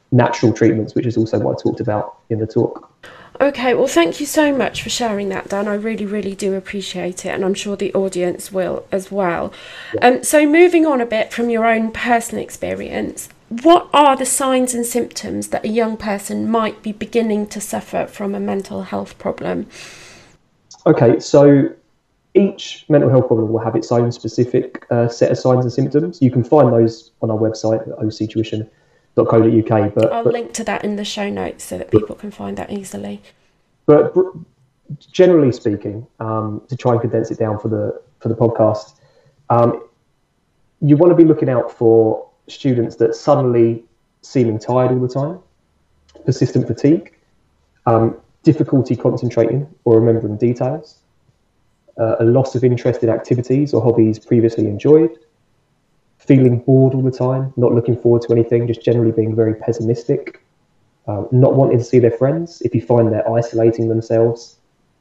natural treatments, which is also what I talked about in the talk. Okay, well, thank you so much for sharing that, Dan. I really, really do appreciate it, and I'm sure the audience will as well. Yeah. So moving on a bit from your own personal experience, what are the signs and symptoms that a young person might be beginning to suffer from a mental health problem? Okay, so each mental health problem will have its own specific set of signs and symptoms. You can find those on our website at octuition.co.uk. I'll link to that in the show notes so that people can find that easily. But generally speaking, to try and condense it down for the podcast, you want to be looking out for students that suddenly seeming tired all the time, persistent fatigue, difficulty concentrating or remembering details, a loss of interest in activities or hobbies previously enjoyed, feeling bored all the time, not looking forward to anything, just generally being very pessimistic, not wanting to see their friends if you find they're isolating themselves,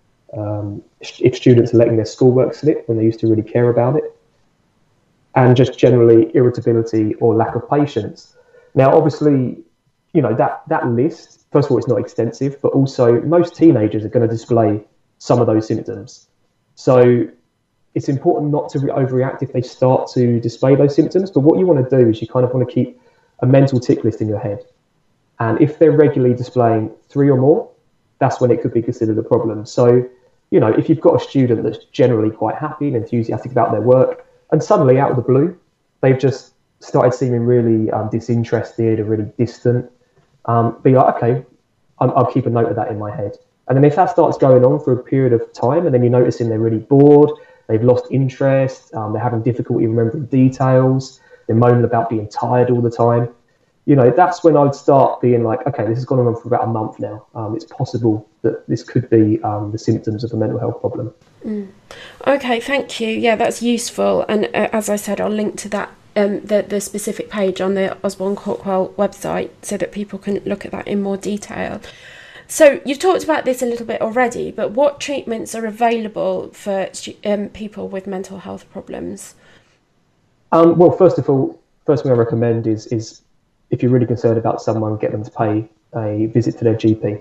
if students are letting their schoolwork slip when they used to really care about it, and just generally irritability or lack of patience. Now, obviously, that list, first of all, it's not extensive, but also most teenagers are going to display some of those symptoms. So it's important not to overreact if they start to display those symptoms. But what you want to do is you kind of want to keep a mental tick list in your head. And if they're regularly displaying 3 or more, that's when it could be considered a problem. So, if you've got a student that's generally quite happy and enthusiastic about their work, and suddenly out of the blue, they've just started seeming really disinterested or really distant, be like, okay, I'll keep a note of that in my head. And then if that starts going on for a period of time, and then you're noticing they're really bored, they've lost interest, they're having difficulty remembering details, they're moaning about being tired all the time, that's when I'd start being like, okay, this has gone on for about a month now. It's possible that this could be the symptoms of a mental health problem. Okay, thank you. Yeah, that's useful. And as I said, I'll link to that, the specific page on the Osborne Cockwell website so that people can look at that in more detail. So you've talked about this a little bit already, but what treatments are available for people with mental health problems? Well, first of all, first thing I recommend is if you're really concerned about someone, get them to pay a visit to their GP.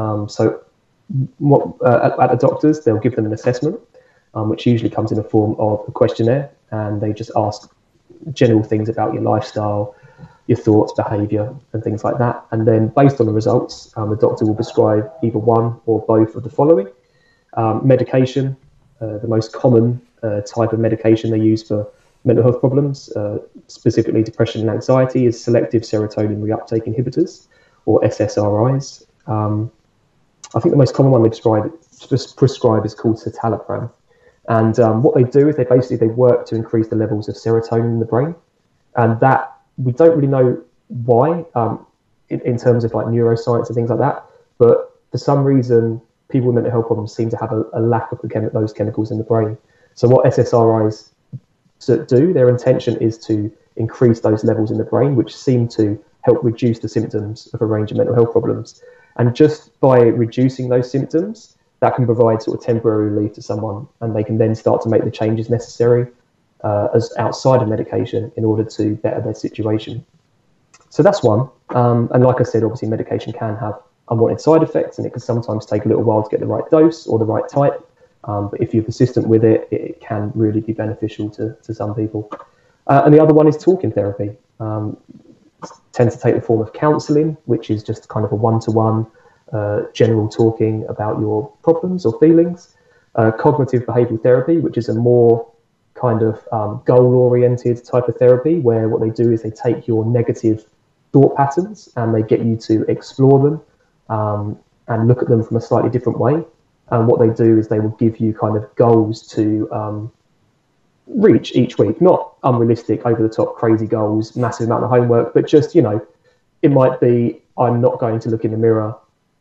At the doctors, they'll give them an assessment, which usually comes in the form of a questionnaire, and they just ask general things about your lifestyle, your thoughts, behaviour, and things like that. And then based on the results, the doctor will prescribe either one or both of the following. Medication, the most common type of medication they use for mental health problems, specifically depression and anxiety, is selective serotonin reuptake inhibitors, or SSRIs. I think the most common one they prescribe is called citalopram. And what they do is they work to increase the levels of serotonin in the brain. And that, we don't really know why, in terms of like neuroscience and things like that. But for some reason, people with mental health problems seem to have a lack of those chemicals in the brain. So what SSRIs do, their intention is to increase those levels in the brain, which seem to help reduce the symptoms of a range of mental health problems. And just by reducing those symptoms, that can provide sort of temporary relief to someone, and they can then start to make the changes necessary as outside of medication in order to better their situation. So that's one. And like I said, obviously medication can have unwanted side effects, and it can sometimes take a little while to get the right dose or the right type. But if you're persistent with it, it can really be beneficial to some people. And the other one is talking therapy. Tends to take the form of counselling, which is just kind of a one-to-one general talking about your problems or feelings. Cognitive behavioural therapy, which is a more kind of goal-oriented type of therapy, where what they do is they take your negative thought patterns and they get you to explore them and look at them from a slightly different way. And what they do is they will give you kind of goals to reach each week, not unrealistic, over the top, crazy goals, massive amount of homework, but just, it might be, I'm not going to look in the mirror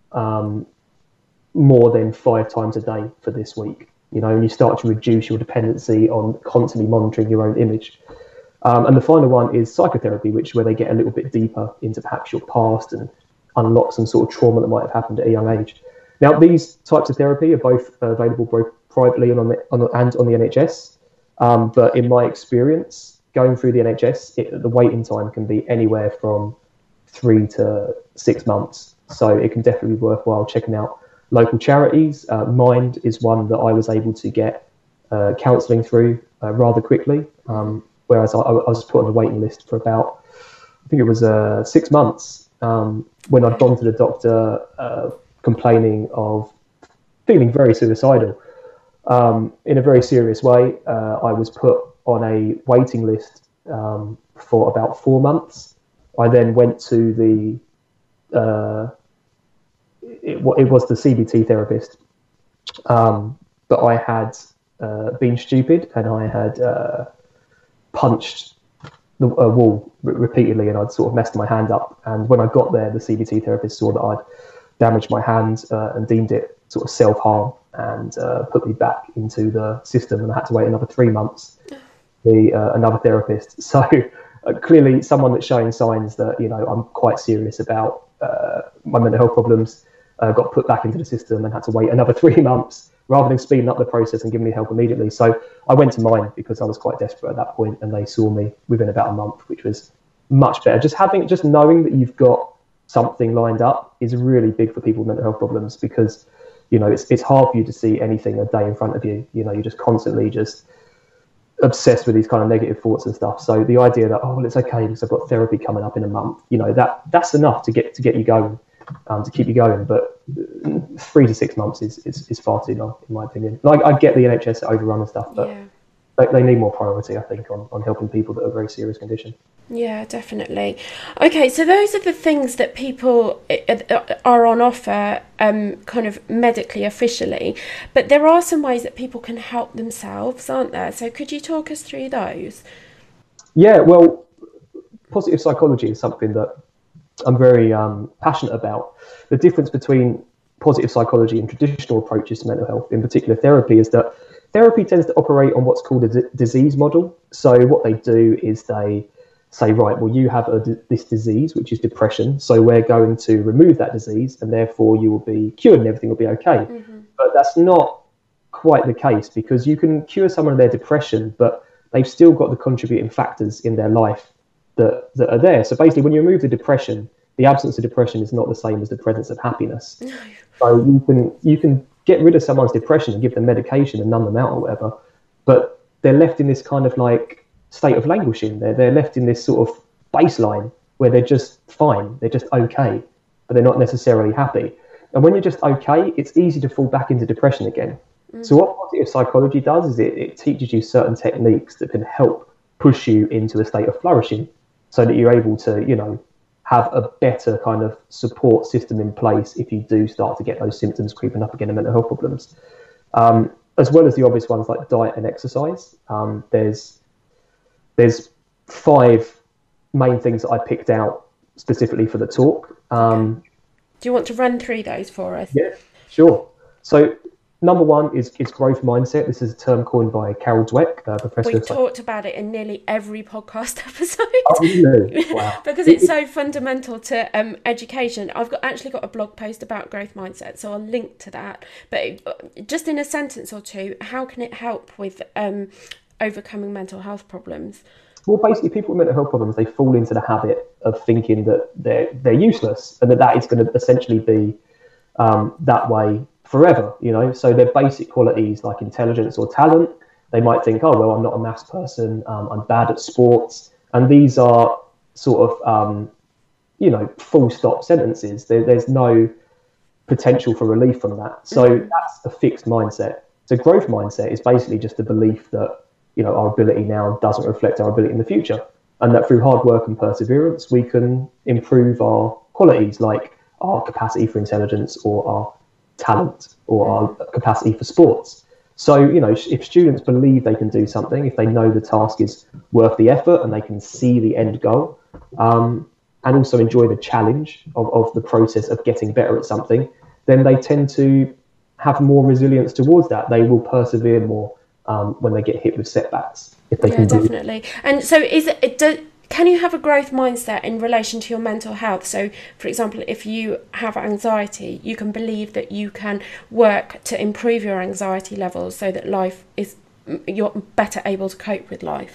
more than 5 times a day for this week, and you start to reduce your dependency on constantly monitoring your own image. And the final one is psychotherapy, which is where they get a little bit deeper into perhaps your past and unlock some sort of trauma that might have happened at a young age. Now, these types of therapy are both available both privately and on the NHS. But in my experience, going through the NHS, the waiting time can be anywhere from 3 to 6 months. So it can definitely be worthwhile checking out local charities. Mind is one that I was able to get counselling through rather quickly, whereas I was put on a waiting list for about, I think it was 6 months, when I'd gone to the doctor complaining of feeling very suicidal. In a very serious way, I was put on a waiting list for about 4 months. I then went to it was the CBT therapist, but I had been stupid, and I had punched the wall repeatedly, and I'd sort of messed my hand up. And when I got there, the CBT therapist saw that I'd damaged my hand and deemed it sort of self-harm, and put me back into the system, and I had to wait another 3 months for another therapist. So clearly someone that's showing signs that, you know, I'm quite serious about my mental health problems, got put back into the system and had to wait another 3 months rather than speeding up the process and giving me help immediately. So I went to Mind because I was quite desperate at that point, and they saw me within about a month, which was much better. Just knowing that you've got something lined up is really big for people with mental health problems, because, you know, it's hard for you to see anything a day in front of you. You know, you're just constantly just obsessed with these kind of negative thoughts and stuff. So the idea that, oh, well, it's okay because I've got therapy coming up in a month, you know, that's enough to get you going, to keep you going. But 3 to 6 months is far too long, in my opinion. Like, I get the NHS overrun and stuff, but they need more priority, I think, on helping people that are very serious condition. Yeah, definitely. Okay, so those are the things that people are on offer, kind of medically, officially. But there are some ways that people can help themselves, aren't there? So could you talk us through those? Yeah, well, positive psychology is something that I'm very passionate about. The difference between positive psychology and traditional approaches to mental health, in particular therapy, is that therapy tends to operate on what's called a disease model. So what they do is they say, right, well, you have this disease, which is depression, so we're going to remove that disease, and therefore you will be cured and everything will be okay. Mm-hmm. But that's not quite the case, because you can cure someone of their depression, but they've still got the contributing factors in their life that are there. So basically, when you remove the depression, the absence of depression is not the same as the presence of happiness. So you can get rid of someone's depression and give them medication and numb them out or whatever, but they're left in this kind of like state of languishing. They're left in this sort of baseline where they're just fine, they're just okay, but they're not necessarily happy. And when you're just okay, it's easy to fall back into depression again. So what positive psychology does is it teaches you certain techniques that can help push you into a state of flourishing, so that you're able to, you know, have a better kind of support system in place if you do start to get those symptoms creeping up again in mental health problems. As well as the obvious ones like diet and exercise. There's 5 main things that I picked out specifically for the talk. Do you want to run through those for us? Yeah, sure. So number 1 is growth mindset. This is a term coined by Carol Dweck, professor. We've talked about it in nearly every podcast episode. Oh, really? Wow. Because it's so fundamental to education. I've actually got a blog post about growth mindset, so I'll link to that. But just in a sentence or two, how can it help with overcoming mental health problems? Well, basically, people with mental health problems, they fall into the habit of thinking that they're useless, and that is going to essentially be that way forever, you know. So their basic qualities like intelligence or talent, they might think, oh, well, I'm not a maths person, I'm bad at sports. And these are sort of, you know, full stop sentences. There's no potential for relief from that. So that's a fixed mindset. So growth mindset is basically just the belief that, you know, our ability now doesn't reflect our ability in the future, and that through hard work and perseverance, we can improve our qualities, like our capacity for intelligence or our talent or our capacity for sports. So, you know, if students believe they can do something, if they know the task is worth the effort and they can see the end goal, and also enjoy the challenge of the process of getting better at something, then they tend to have more resilience towards that. They will persevere more when they get hit with setbacks. If they can definitely. And so can you have a growth mindset in relation to your mental health? So, for example, if you have anxiety, you can believe that you can work to improve your anxiety levels so that you're better able to cope with life.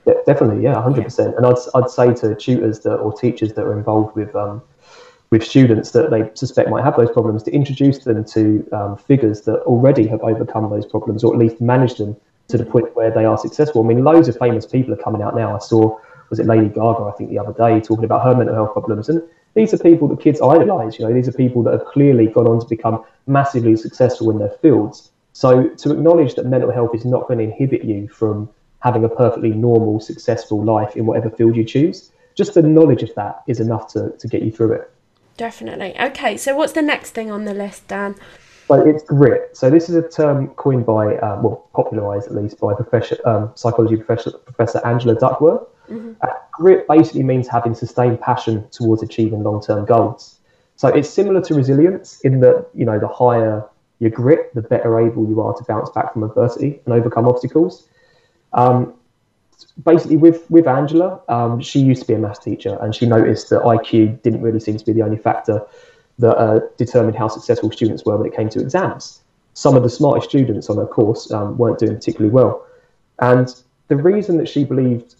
Yeah, definitely, yeah, 100%. And I'd say to tutors that or teachers that are involved with students that they suspect might have those problems, to introduce them to figures that already have overcome those problems, or at least managed them to the point where they are successful. I mean, loads of famous people are coming out now. I saw, was it Lady Gaga, I think, the other day, talking about her mental health problems. And these are people that kids idolise. You know, these are people that have clearly gone on to become massively successful in their fields. So to acknowledge that mental health is not going to inhibit you from having a perfectly normal, successful life in whatever field you choose, just the knowledge of that is enough to get you through it. Definitely. Okay, so what's the next thing on the list, Dan? So it's grit. So this is a term coined by, popularised at least by psychology professor Angela Duckworth. Grit basically means having sustained passion towards achieving long-term goals. So it's similar to resilience in that, you know, the higher your grit, the better able you are to bounce back from adversity and overcome obstacles. Basically, with Angela, she used to be a maths teacher, and she noticed that IQ didn't really seem to be the only factor that determined how successful students were when it came to exams. Some of the smartest students on her course weren't doing particularly well. And the reason that she believed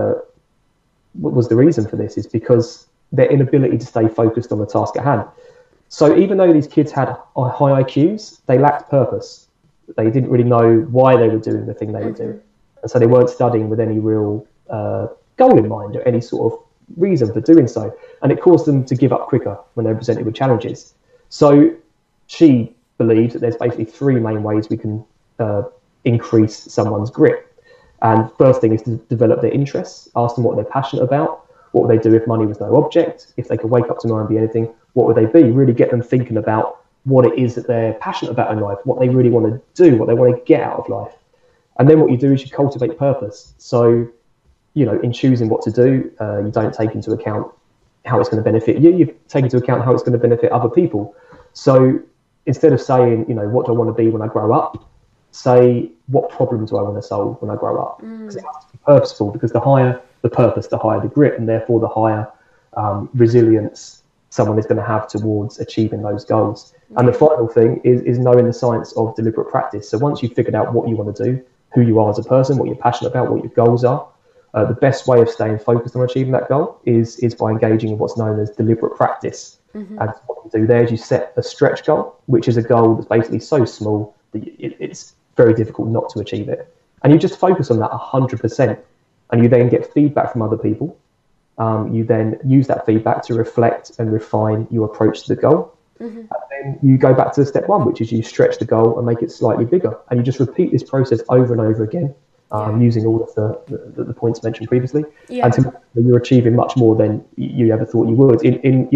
what was the reason for this is because their inability to stay focused on the task at hand. So even though these kids had high IQs, they lacked purpose. They didn't really know why they were doing the thing they were doing. And so they weren't studying with any real goal in mind or any sort of reason for doing so. And it caused them to give up quicker when they were presented with challenges. So she believes that there's basically three main ways we can increase someone's grit. And first thing is to develop their interests, ask them what they're passionate about. What would they do if money was no object? If they could wake up tomorrow and be anything, what would they be? Really get them thinking about what it is that they're passionate about in life, what they really want to do, what they want to get out of life. And then what you do is you cultivate purpose. So, you know, in choosing what to do, you don't take into account how it's going to benefit you. You take into account how it's going to benefit other people. So instead of saying, you know, what do I want to be when I grow up? Say, what problem do I want to solve when I grow up? Because it has to be purposeful, because the higher the purpose, the higher the grit, and therefore the higher resilience someone is going to have towards achieving those goals. And the final thing is knowing the science of deliberate practice. So once you've figured out what you want to do, who you are as a person, what you're passionate about, what your goals are, the best way of staying focused on achieving that goal is by engaging in what's known as deliberate practice. And what you do there is you set a stretch goal, which is a goal that's basically so small that it's very difficult not to achieve it. And you just focus on that 100%. And you then get feedback from other people. You then use that feedback to reflect and refine your approach to the goal. And then you go back to step one, which is you stretch the goal and make it slightly bigger. And you just repeat this process over and over again, using all of the points mentioned previously, until you're achieving much more than you ever thought you would. In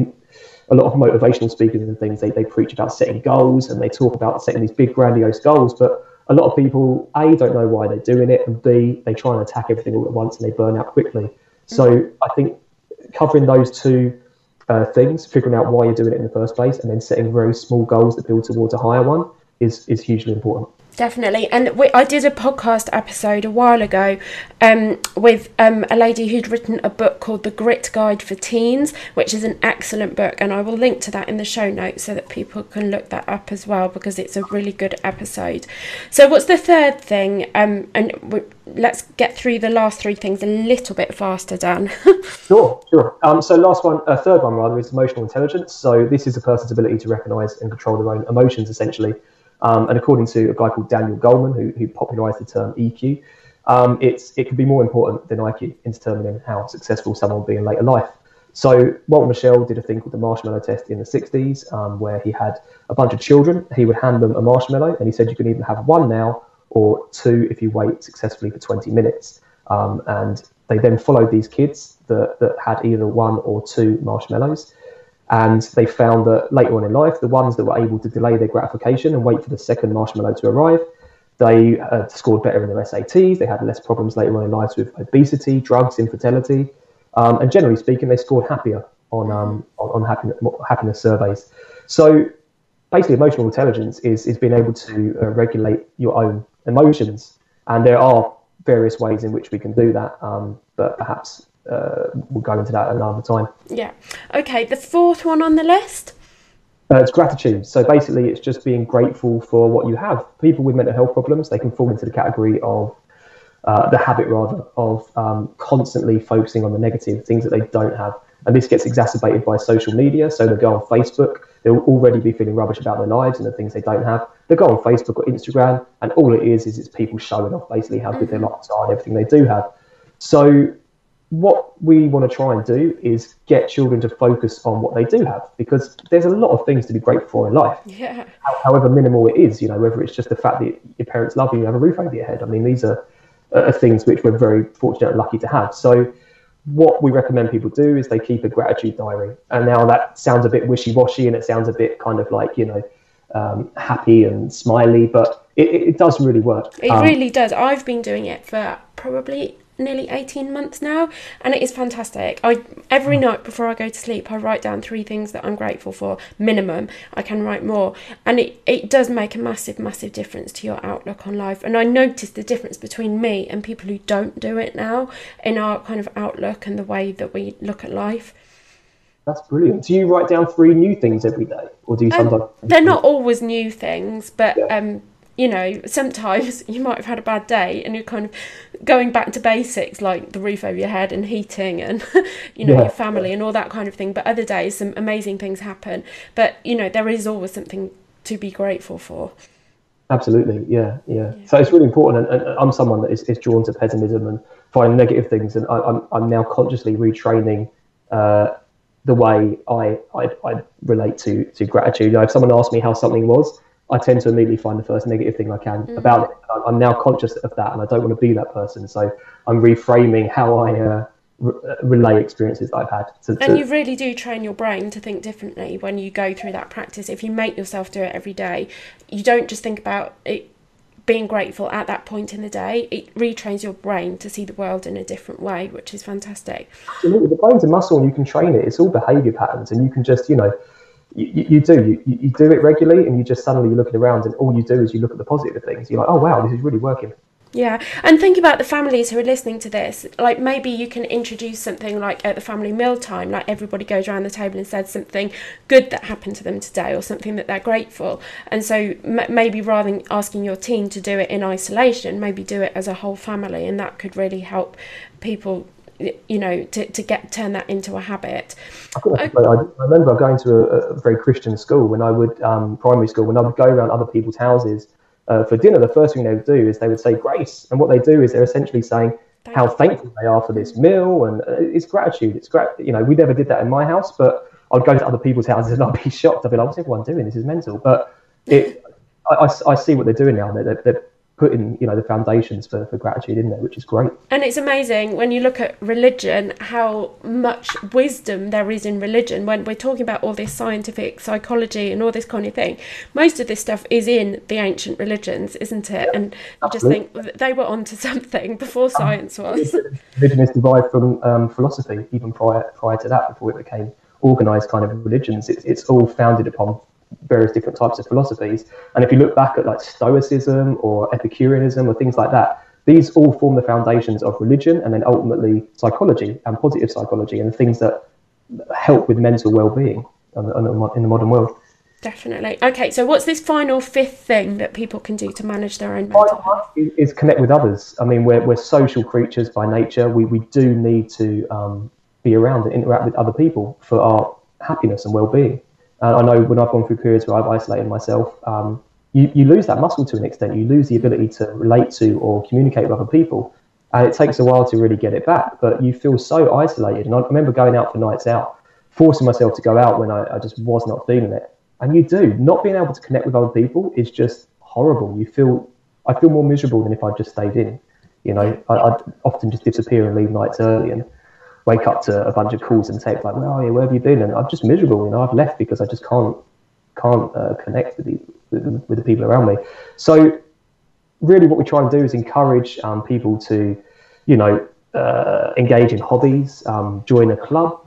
a lot of motivational speakers and things, they preach about setting goals and they talk about setting these big grandiose goals, but a lot of people, A, don't know why they're doing it, and B, they try and attack everything all at once and they burn out quickly. So I think covering those two things, figuring out why you're doing it in the first place, and then setting very small goals that build towards a higher one is hugely important. Definitely. And I did a podcast episode a while ago with a lady who'd written a book called The Grit Guide for Teens, which is an excellent book. And I will link to that in the show notes so that people can look that up as well, because it's a really good episode. So what's the third thing? And let's get through the last three things a little bit faster, Dan. Sure. So third one is emotional intelligence. So this is a person's ability to recognise and control their own emotions, essentially. And according to a guy called Daniel Goleman, who popularised the term EQ, it can be more important than IQ in determining how successful someone will be in later life. So Walter Mischel did a thing called the marshmallow test in the 60s, where he had a bunch of children. He would hand them a marshmallow, and he said you can either have one now or two if you wait successfully for 20 minutes. And they then followed these kids that had either one or two marshmallows. And they found that later on in life, the ones that were able to delay their gratification and wait for the second marshmallow to arrive, they scored better in their SATs. They had less problems later on in life with obesity, drugs, infertility. And generally speaking, they scored happier on happiness surveys. So basically, emotional intelligence is being able to regulate your own emotions. And there are various ways in which we can do that, but perhaps we'll go into that another time. Yeah. Okay, the fourth one on the list? It's gratitude. So basically, it's just being grateful for what you have. People with mental health problems, they can fall into the category of the habit rather of constantly focusing on the negative things that they don't have. And this gets exacerbated by social media. So they'll go on Facebook, they'll already be feeling rubbish about their lives and the things they don't have. They'll go on Facebook or Instagram, and all it is it's people showing off basically how good their lives are and everything they do have. So what we want to try and do is get children to focus on what they do have, because there's a lot of things to be grateful for in life. Yeah. However minimal it is, whether it's just the fact that your parents love you, you have a roof over your head. I mean, these are things which we're very fortunate and lucky to have. So what we recommend people do is they keep a gratitude diary. And now that sounds a bit wishy-washy and it sounds a bit kind of like, happy and smiley, but it does really work. It really does. I've been doing it for probably nearly 18 months now, and it is fantastic. Every night before I go to sleep, I write down 3 things that I'm grateful for, minimum. I can write more, and it does make a massive difference to your outlook on life. And I notice the difference between me and people who don't do it now in our kind of outlook and the way that we look at life. That's brilliant. Do you write down 3 new things every day, or do you sometimes? They're not always new things, but sometimes you might have had a bad day and you're kind of going back to basics, like the roof over your head and heating and your family and all that kind of thing. But other days some amazing things happen, but there is always something to be grateful for. Absolutely. Yeah. So it's really important, and I'm someone that is drawn to pessimism and find negative things, and I'm now consciously retraining the way I relate to gratitude. If someone asks me how something was, I tend to immediately find the first negative thing I can about it. I'm now conscious of that, and I don't want to be that person. So I'm reframing how I relay experiences that I've had. And you really do train your brain to think differently when you go through that practice. If you make yourself do it every day, you don't just think about it being grateful at that point in the day. It retrains your brain to see the world in a different way, which is fantastic. Absolutely. The brain's a muscle and you can train it. It's all behaviour patterns, and you can just, you do it regularly, and you just suddenly you're looking around and all you do is you look at the positive things. You're like, oh wow, this is really working. Yeah, and think about the families who are listening to this. Like, maybe you can introduce something like at the family meal time, like everybody goes around the table and says something good that happened to them today or something that they're grateful. And so maybe rather than asking your teen to do it in isolation, maybe do it as a whole family, and that could really help people to turn that into a habit. I remember going to a very Christian school when I would primary school, when I would go around other people's houses for dinner. The first thing they would do is they would say grace, and what they do is they're essentially saying how thankful they are for this meal, and it's gratitude. It's we never did that in my house, but I'd go to other people's houses and I'd be shocked. I'd be like, what's everyone doing? This is mental. But I see what they're doing now. They're putting the foundations for gratitude in there, which is great. And it's amazing when you look at religion how much wisdom there is in religion. When we're talking about all this scientific psychology and all this kind of thing, most of this stuff is in the ancient religions, isn't it? And I just think they were onto something before science was. Religion is derived from philosophy, even prior to that, before it became organised kind of religions. It's all founded upon various different types of philosophies. And if you look back at like Stoicism or Epicureanism or things like that, these all form the foundations of religion, and then ultimately psychology and positive psychology and the things that help with mental well-being in the modern world. Definitely. Okay, so what's this final 5th thing that people can do to manage their own mental health? Is connect with others. I mean, we're social creatures by nature. We do need to be around and interact with other people for our happiness and well-being. I know when I've gone through periods where I've isolated myself, you lose that muscle to an extent. You lose the ability to relate to or communicate with other people. And it takes a while to really get it back. But you feel so isolated. And I remember going out for nights out, forcing myself to go out when I just was not feeling it. And you do. Not being able to connect with other people is just horrible. I feel more miserable than if I just stayed in. I'd often just disappear and leave nights early and wake up to a bunch of calls and texts like, where are you? Where have you been? And I'm just miserable. I've left because I just can't connect with the people around me. So really what we try and do is encourage people to, engage in hobbies, join a club,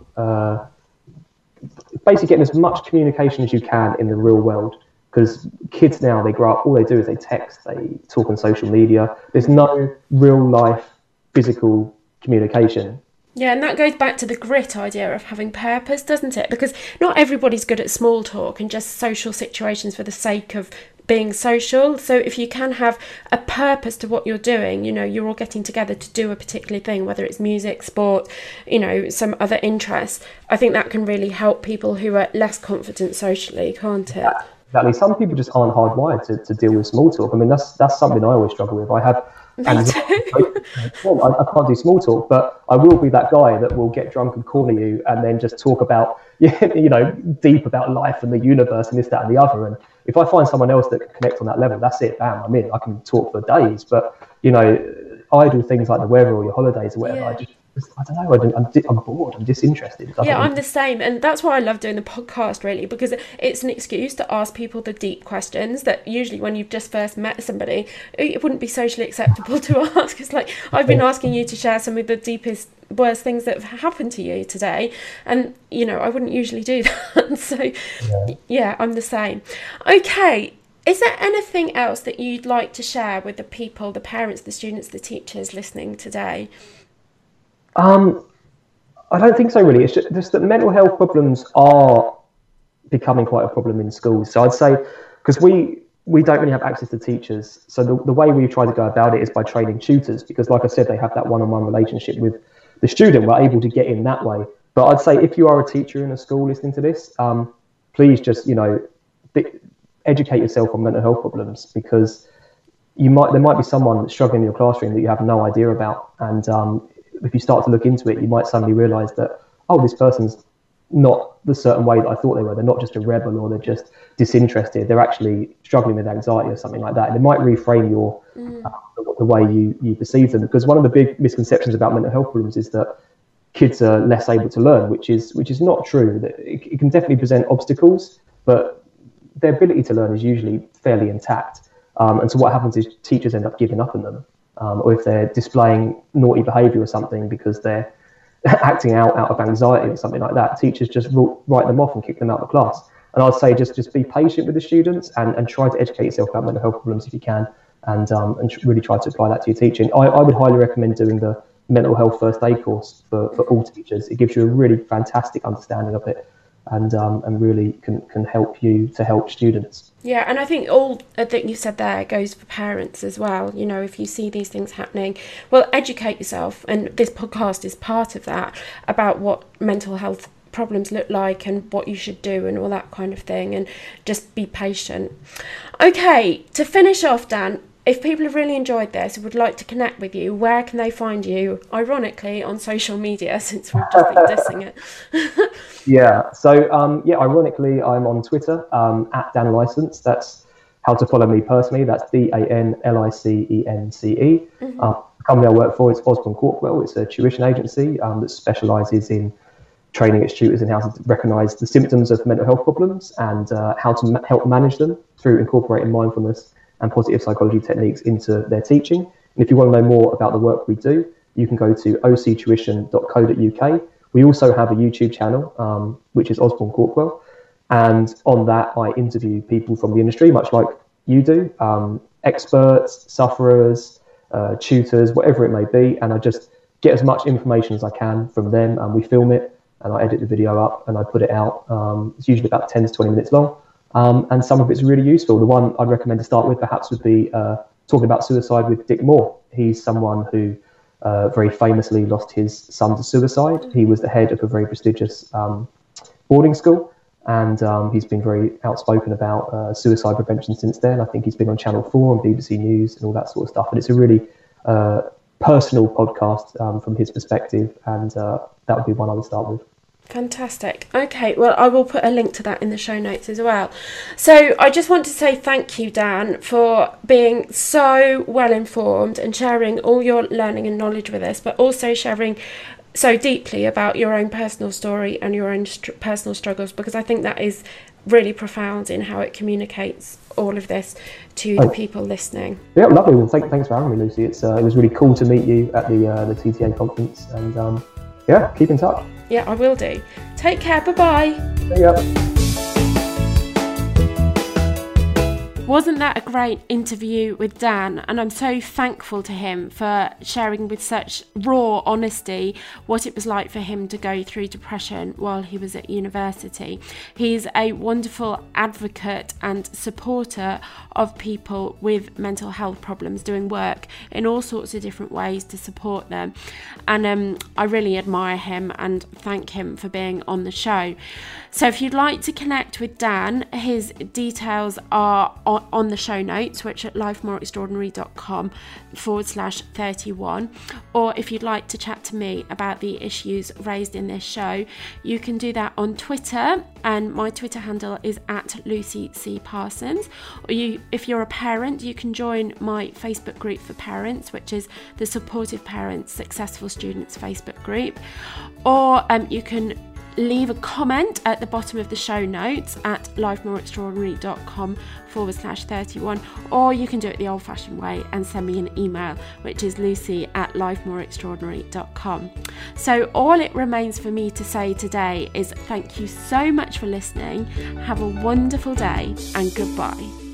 basically getting as much communication as you can in the real world. Because kids now, they grow up, all they do is they text, they talk on social media. There's no real life physical communication. Yeah, and that goes back to the grit idea of having purpose, doesn't it? Because not everybody's good at small talk and just social situations for the sake of being social. So if you can have a purpose to what you're doing, you know, you're all getting together to do a particular thing, whether it's music, sport, you know, some other interests, I think that can really help people who are less confident socially, can't it? Yeah, exactly. Some people just aren't hardwired to deal with small talk. I mean, that's something I always struggle with. I have I can't do small talk, but I will be that guy that will get drunk and corner you and then just talk about, you know, deep about life and the universe and this, that, and the other. And if I find someone else that can connect on that level, that's it. Bam, I'm in. I can talk for days. But, you know, idle things like the weather or your holidays or whatever, I don't know, I'm bored, I'm disinterested. I'm the same, and that's why I love doing the podcast, really, because it's an excuse to ask people the deep questions that usually when you've just first met somebody, it wouldn't be socially acceptable to ask. It's like, I've been asking you to share some of the deepest, worst things that have happened to you today, and, you know, I wouldn't usually do that. So, yeah, I'm the same. Okay. Is there anything else that you'd like to share with the people, the parents, the students, the teachers listening today? I don't think so, really. It's just that mental health problems are becoming quite a problem in schools. So I'd say, because we don't really have access to teachers, so the way we try to go about it is by training tutors, because like I said, they have that one-on-one relationship with the student. We're able to get in that way. But I'd say if you are a teacher in a school listening to this, please just, you know, educate yourself on mental health problems, because there might be someone that's struggling in your classroom that you have no idea about, and if you start to look into it, you might suddenly realise that, oh, this person's not the certain way that I thought they were. They're not just a rebel or they're just disinterested. They're actually struggling with anxiety or something like that. And it might reframe your the way you perceive them. Because one of the big misconceptions about mental health problems is that kids are less able to learn, which is not true. It can definitely present obstacles, but their ability to learn is usually fairly intact. And so what happens is teachers end up giving up on them. Or if they're displaying naughty behaviour or something because they're acting out of anxiety or something like that, teachers just write them off and kick them out of the class. And I'd say just be patient with the students and try to educate yourself about mental health problems if you can, and really try to apply that to your teaching. I would highly recommend doing the mental health first aid course for all teachers. It gives you a really fantastic understanding of it, and really can help you to help students. Yeah, and I think all that you said there goes for parents as well. You know, if you see these things happening, well, educate yourself. And this podcast is part of that, about what mental health problems look like and what you should do and all that kind of thing. And just be patient. Okay, to finish off, Dan, if people have really enjoyed this and would like to connect with you, where can they find you? Ironically, on social media, since we've just been dissing it. Yeah, so ironically, I'm on Twitter at Dan Licence. That's how to follow me personally. That's DANLICENCE. The company I work for is Osborne Corkwell. It's a tuition agency that specialises in training its tutors in how to recognise the symptoms of mental health problems and how to help manage them through incorporating mindfulness and positive psychology techniques into their teaching. And if you want to know more about the work we do, you can go to octuition.co.uk. We also have a YouTube channel, which is Osborne Corkwell. And on that, I interview people from the industry, much like you do, experts, sufferers, tutors, whatever it may be. And I just get as much information as I can from them, and we film it, and I edit the video up, and I put it out. It's usually about 10 to 20 minutes long. And some of it's really useful. The one I'd recommend to start with perhaps would be talking about suicide with Dick Moore. He's someone who very famously lost his son to suicide. He was the head of a very prestigious boarding school, and he's been very outspoken about suicide prevention since then. I think he's been on Channel 4 and BBC News and all that sort of stuff. And it's a really personal podcast from his perspective, and that would be one I would start with. Fantastic. Okay, well, I will put a link to that in the show notes as well. So I just want to say thank you, Dan, for being so well informed and sharing all your learning and knowledge with us, but also sharing so deeply about your own personal story and your own personal struggles, because I think that is really profound in how it communicates all of this to the people listening. Yeah, lovely. Well, thanks for having me, Lucy. It was really cool to meet you at the TTA conference, and keep in touch. Yeah, I will do. Take care. Bye-bye. See ya. Wasn't that a great interview with Dan? And I'm so thankful to him for sharing with such raw honesty what it was like for him to go through depression while he was at university. He's a wonderful advocate and supporter of people with mental health problems, doing work in all sorts of different ways to support them. And I really admire him and thank him for being on the show. So if you'd like to connect with Dan, his details are on the show notes, which are at lifemoreextraordinary.com/31. Or if you'd like to chat to me about the issues raised in this show, you can do that on Twitter, and my Twitter handle is at Lucy C. Parsons. Or if you're a parent, you can join my Facebook group for parents, which is the Supportive Parents Successful Students Facebook group. Or you can leave a comment at the bottom of the show notes at lifemoreextraordinary.com/31, or you can do it the old fashioned way and send me an email, which is lucy@lifemoreextraordinary.com. So all it remains for me to say today is thank you so much for listening. Have a wonderful day and goodbye.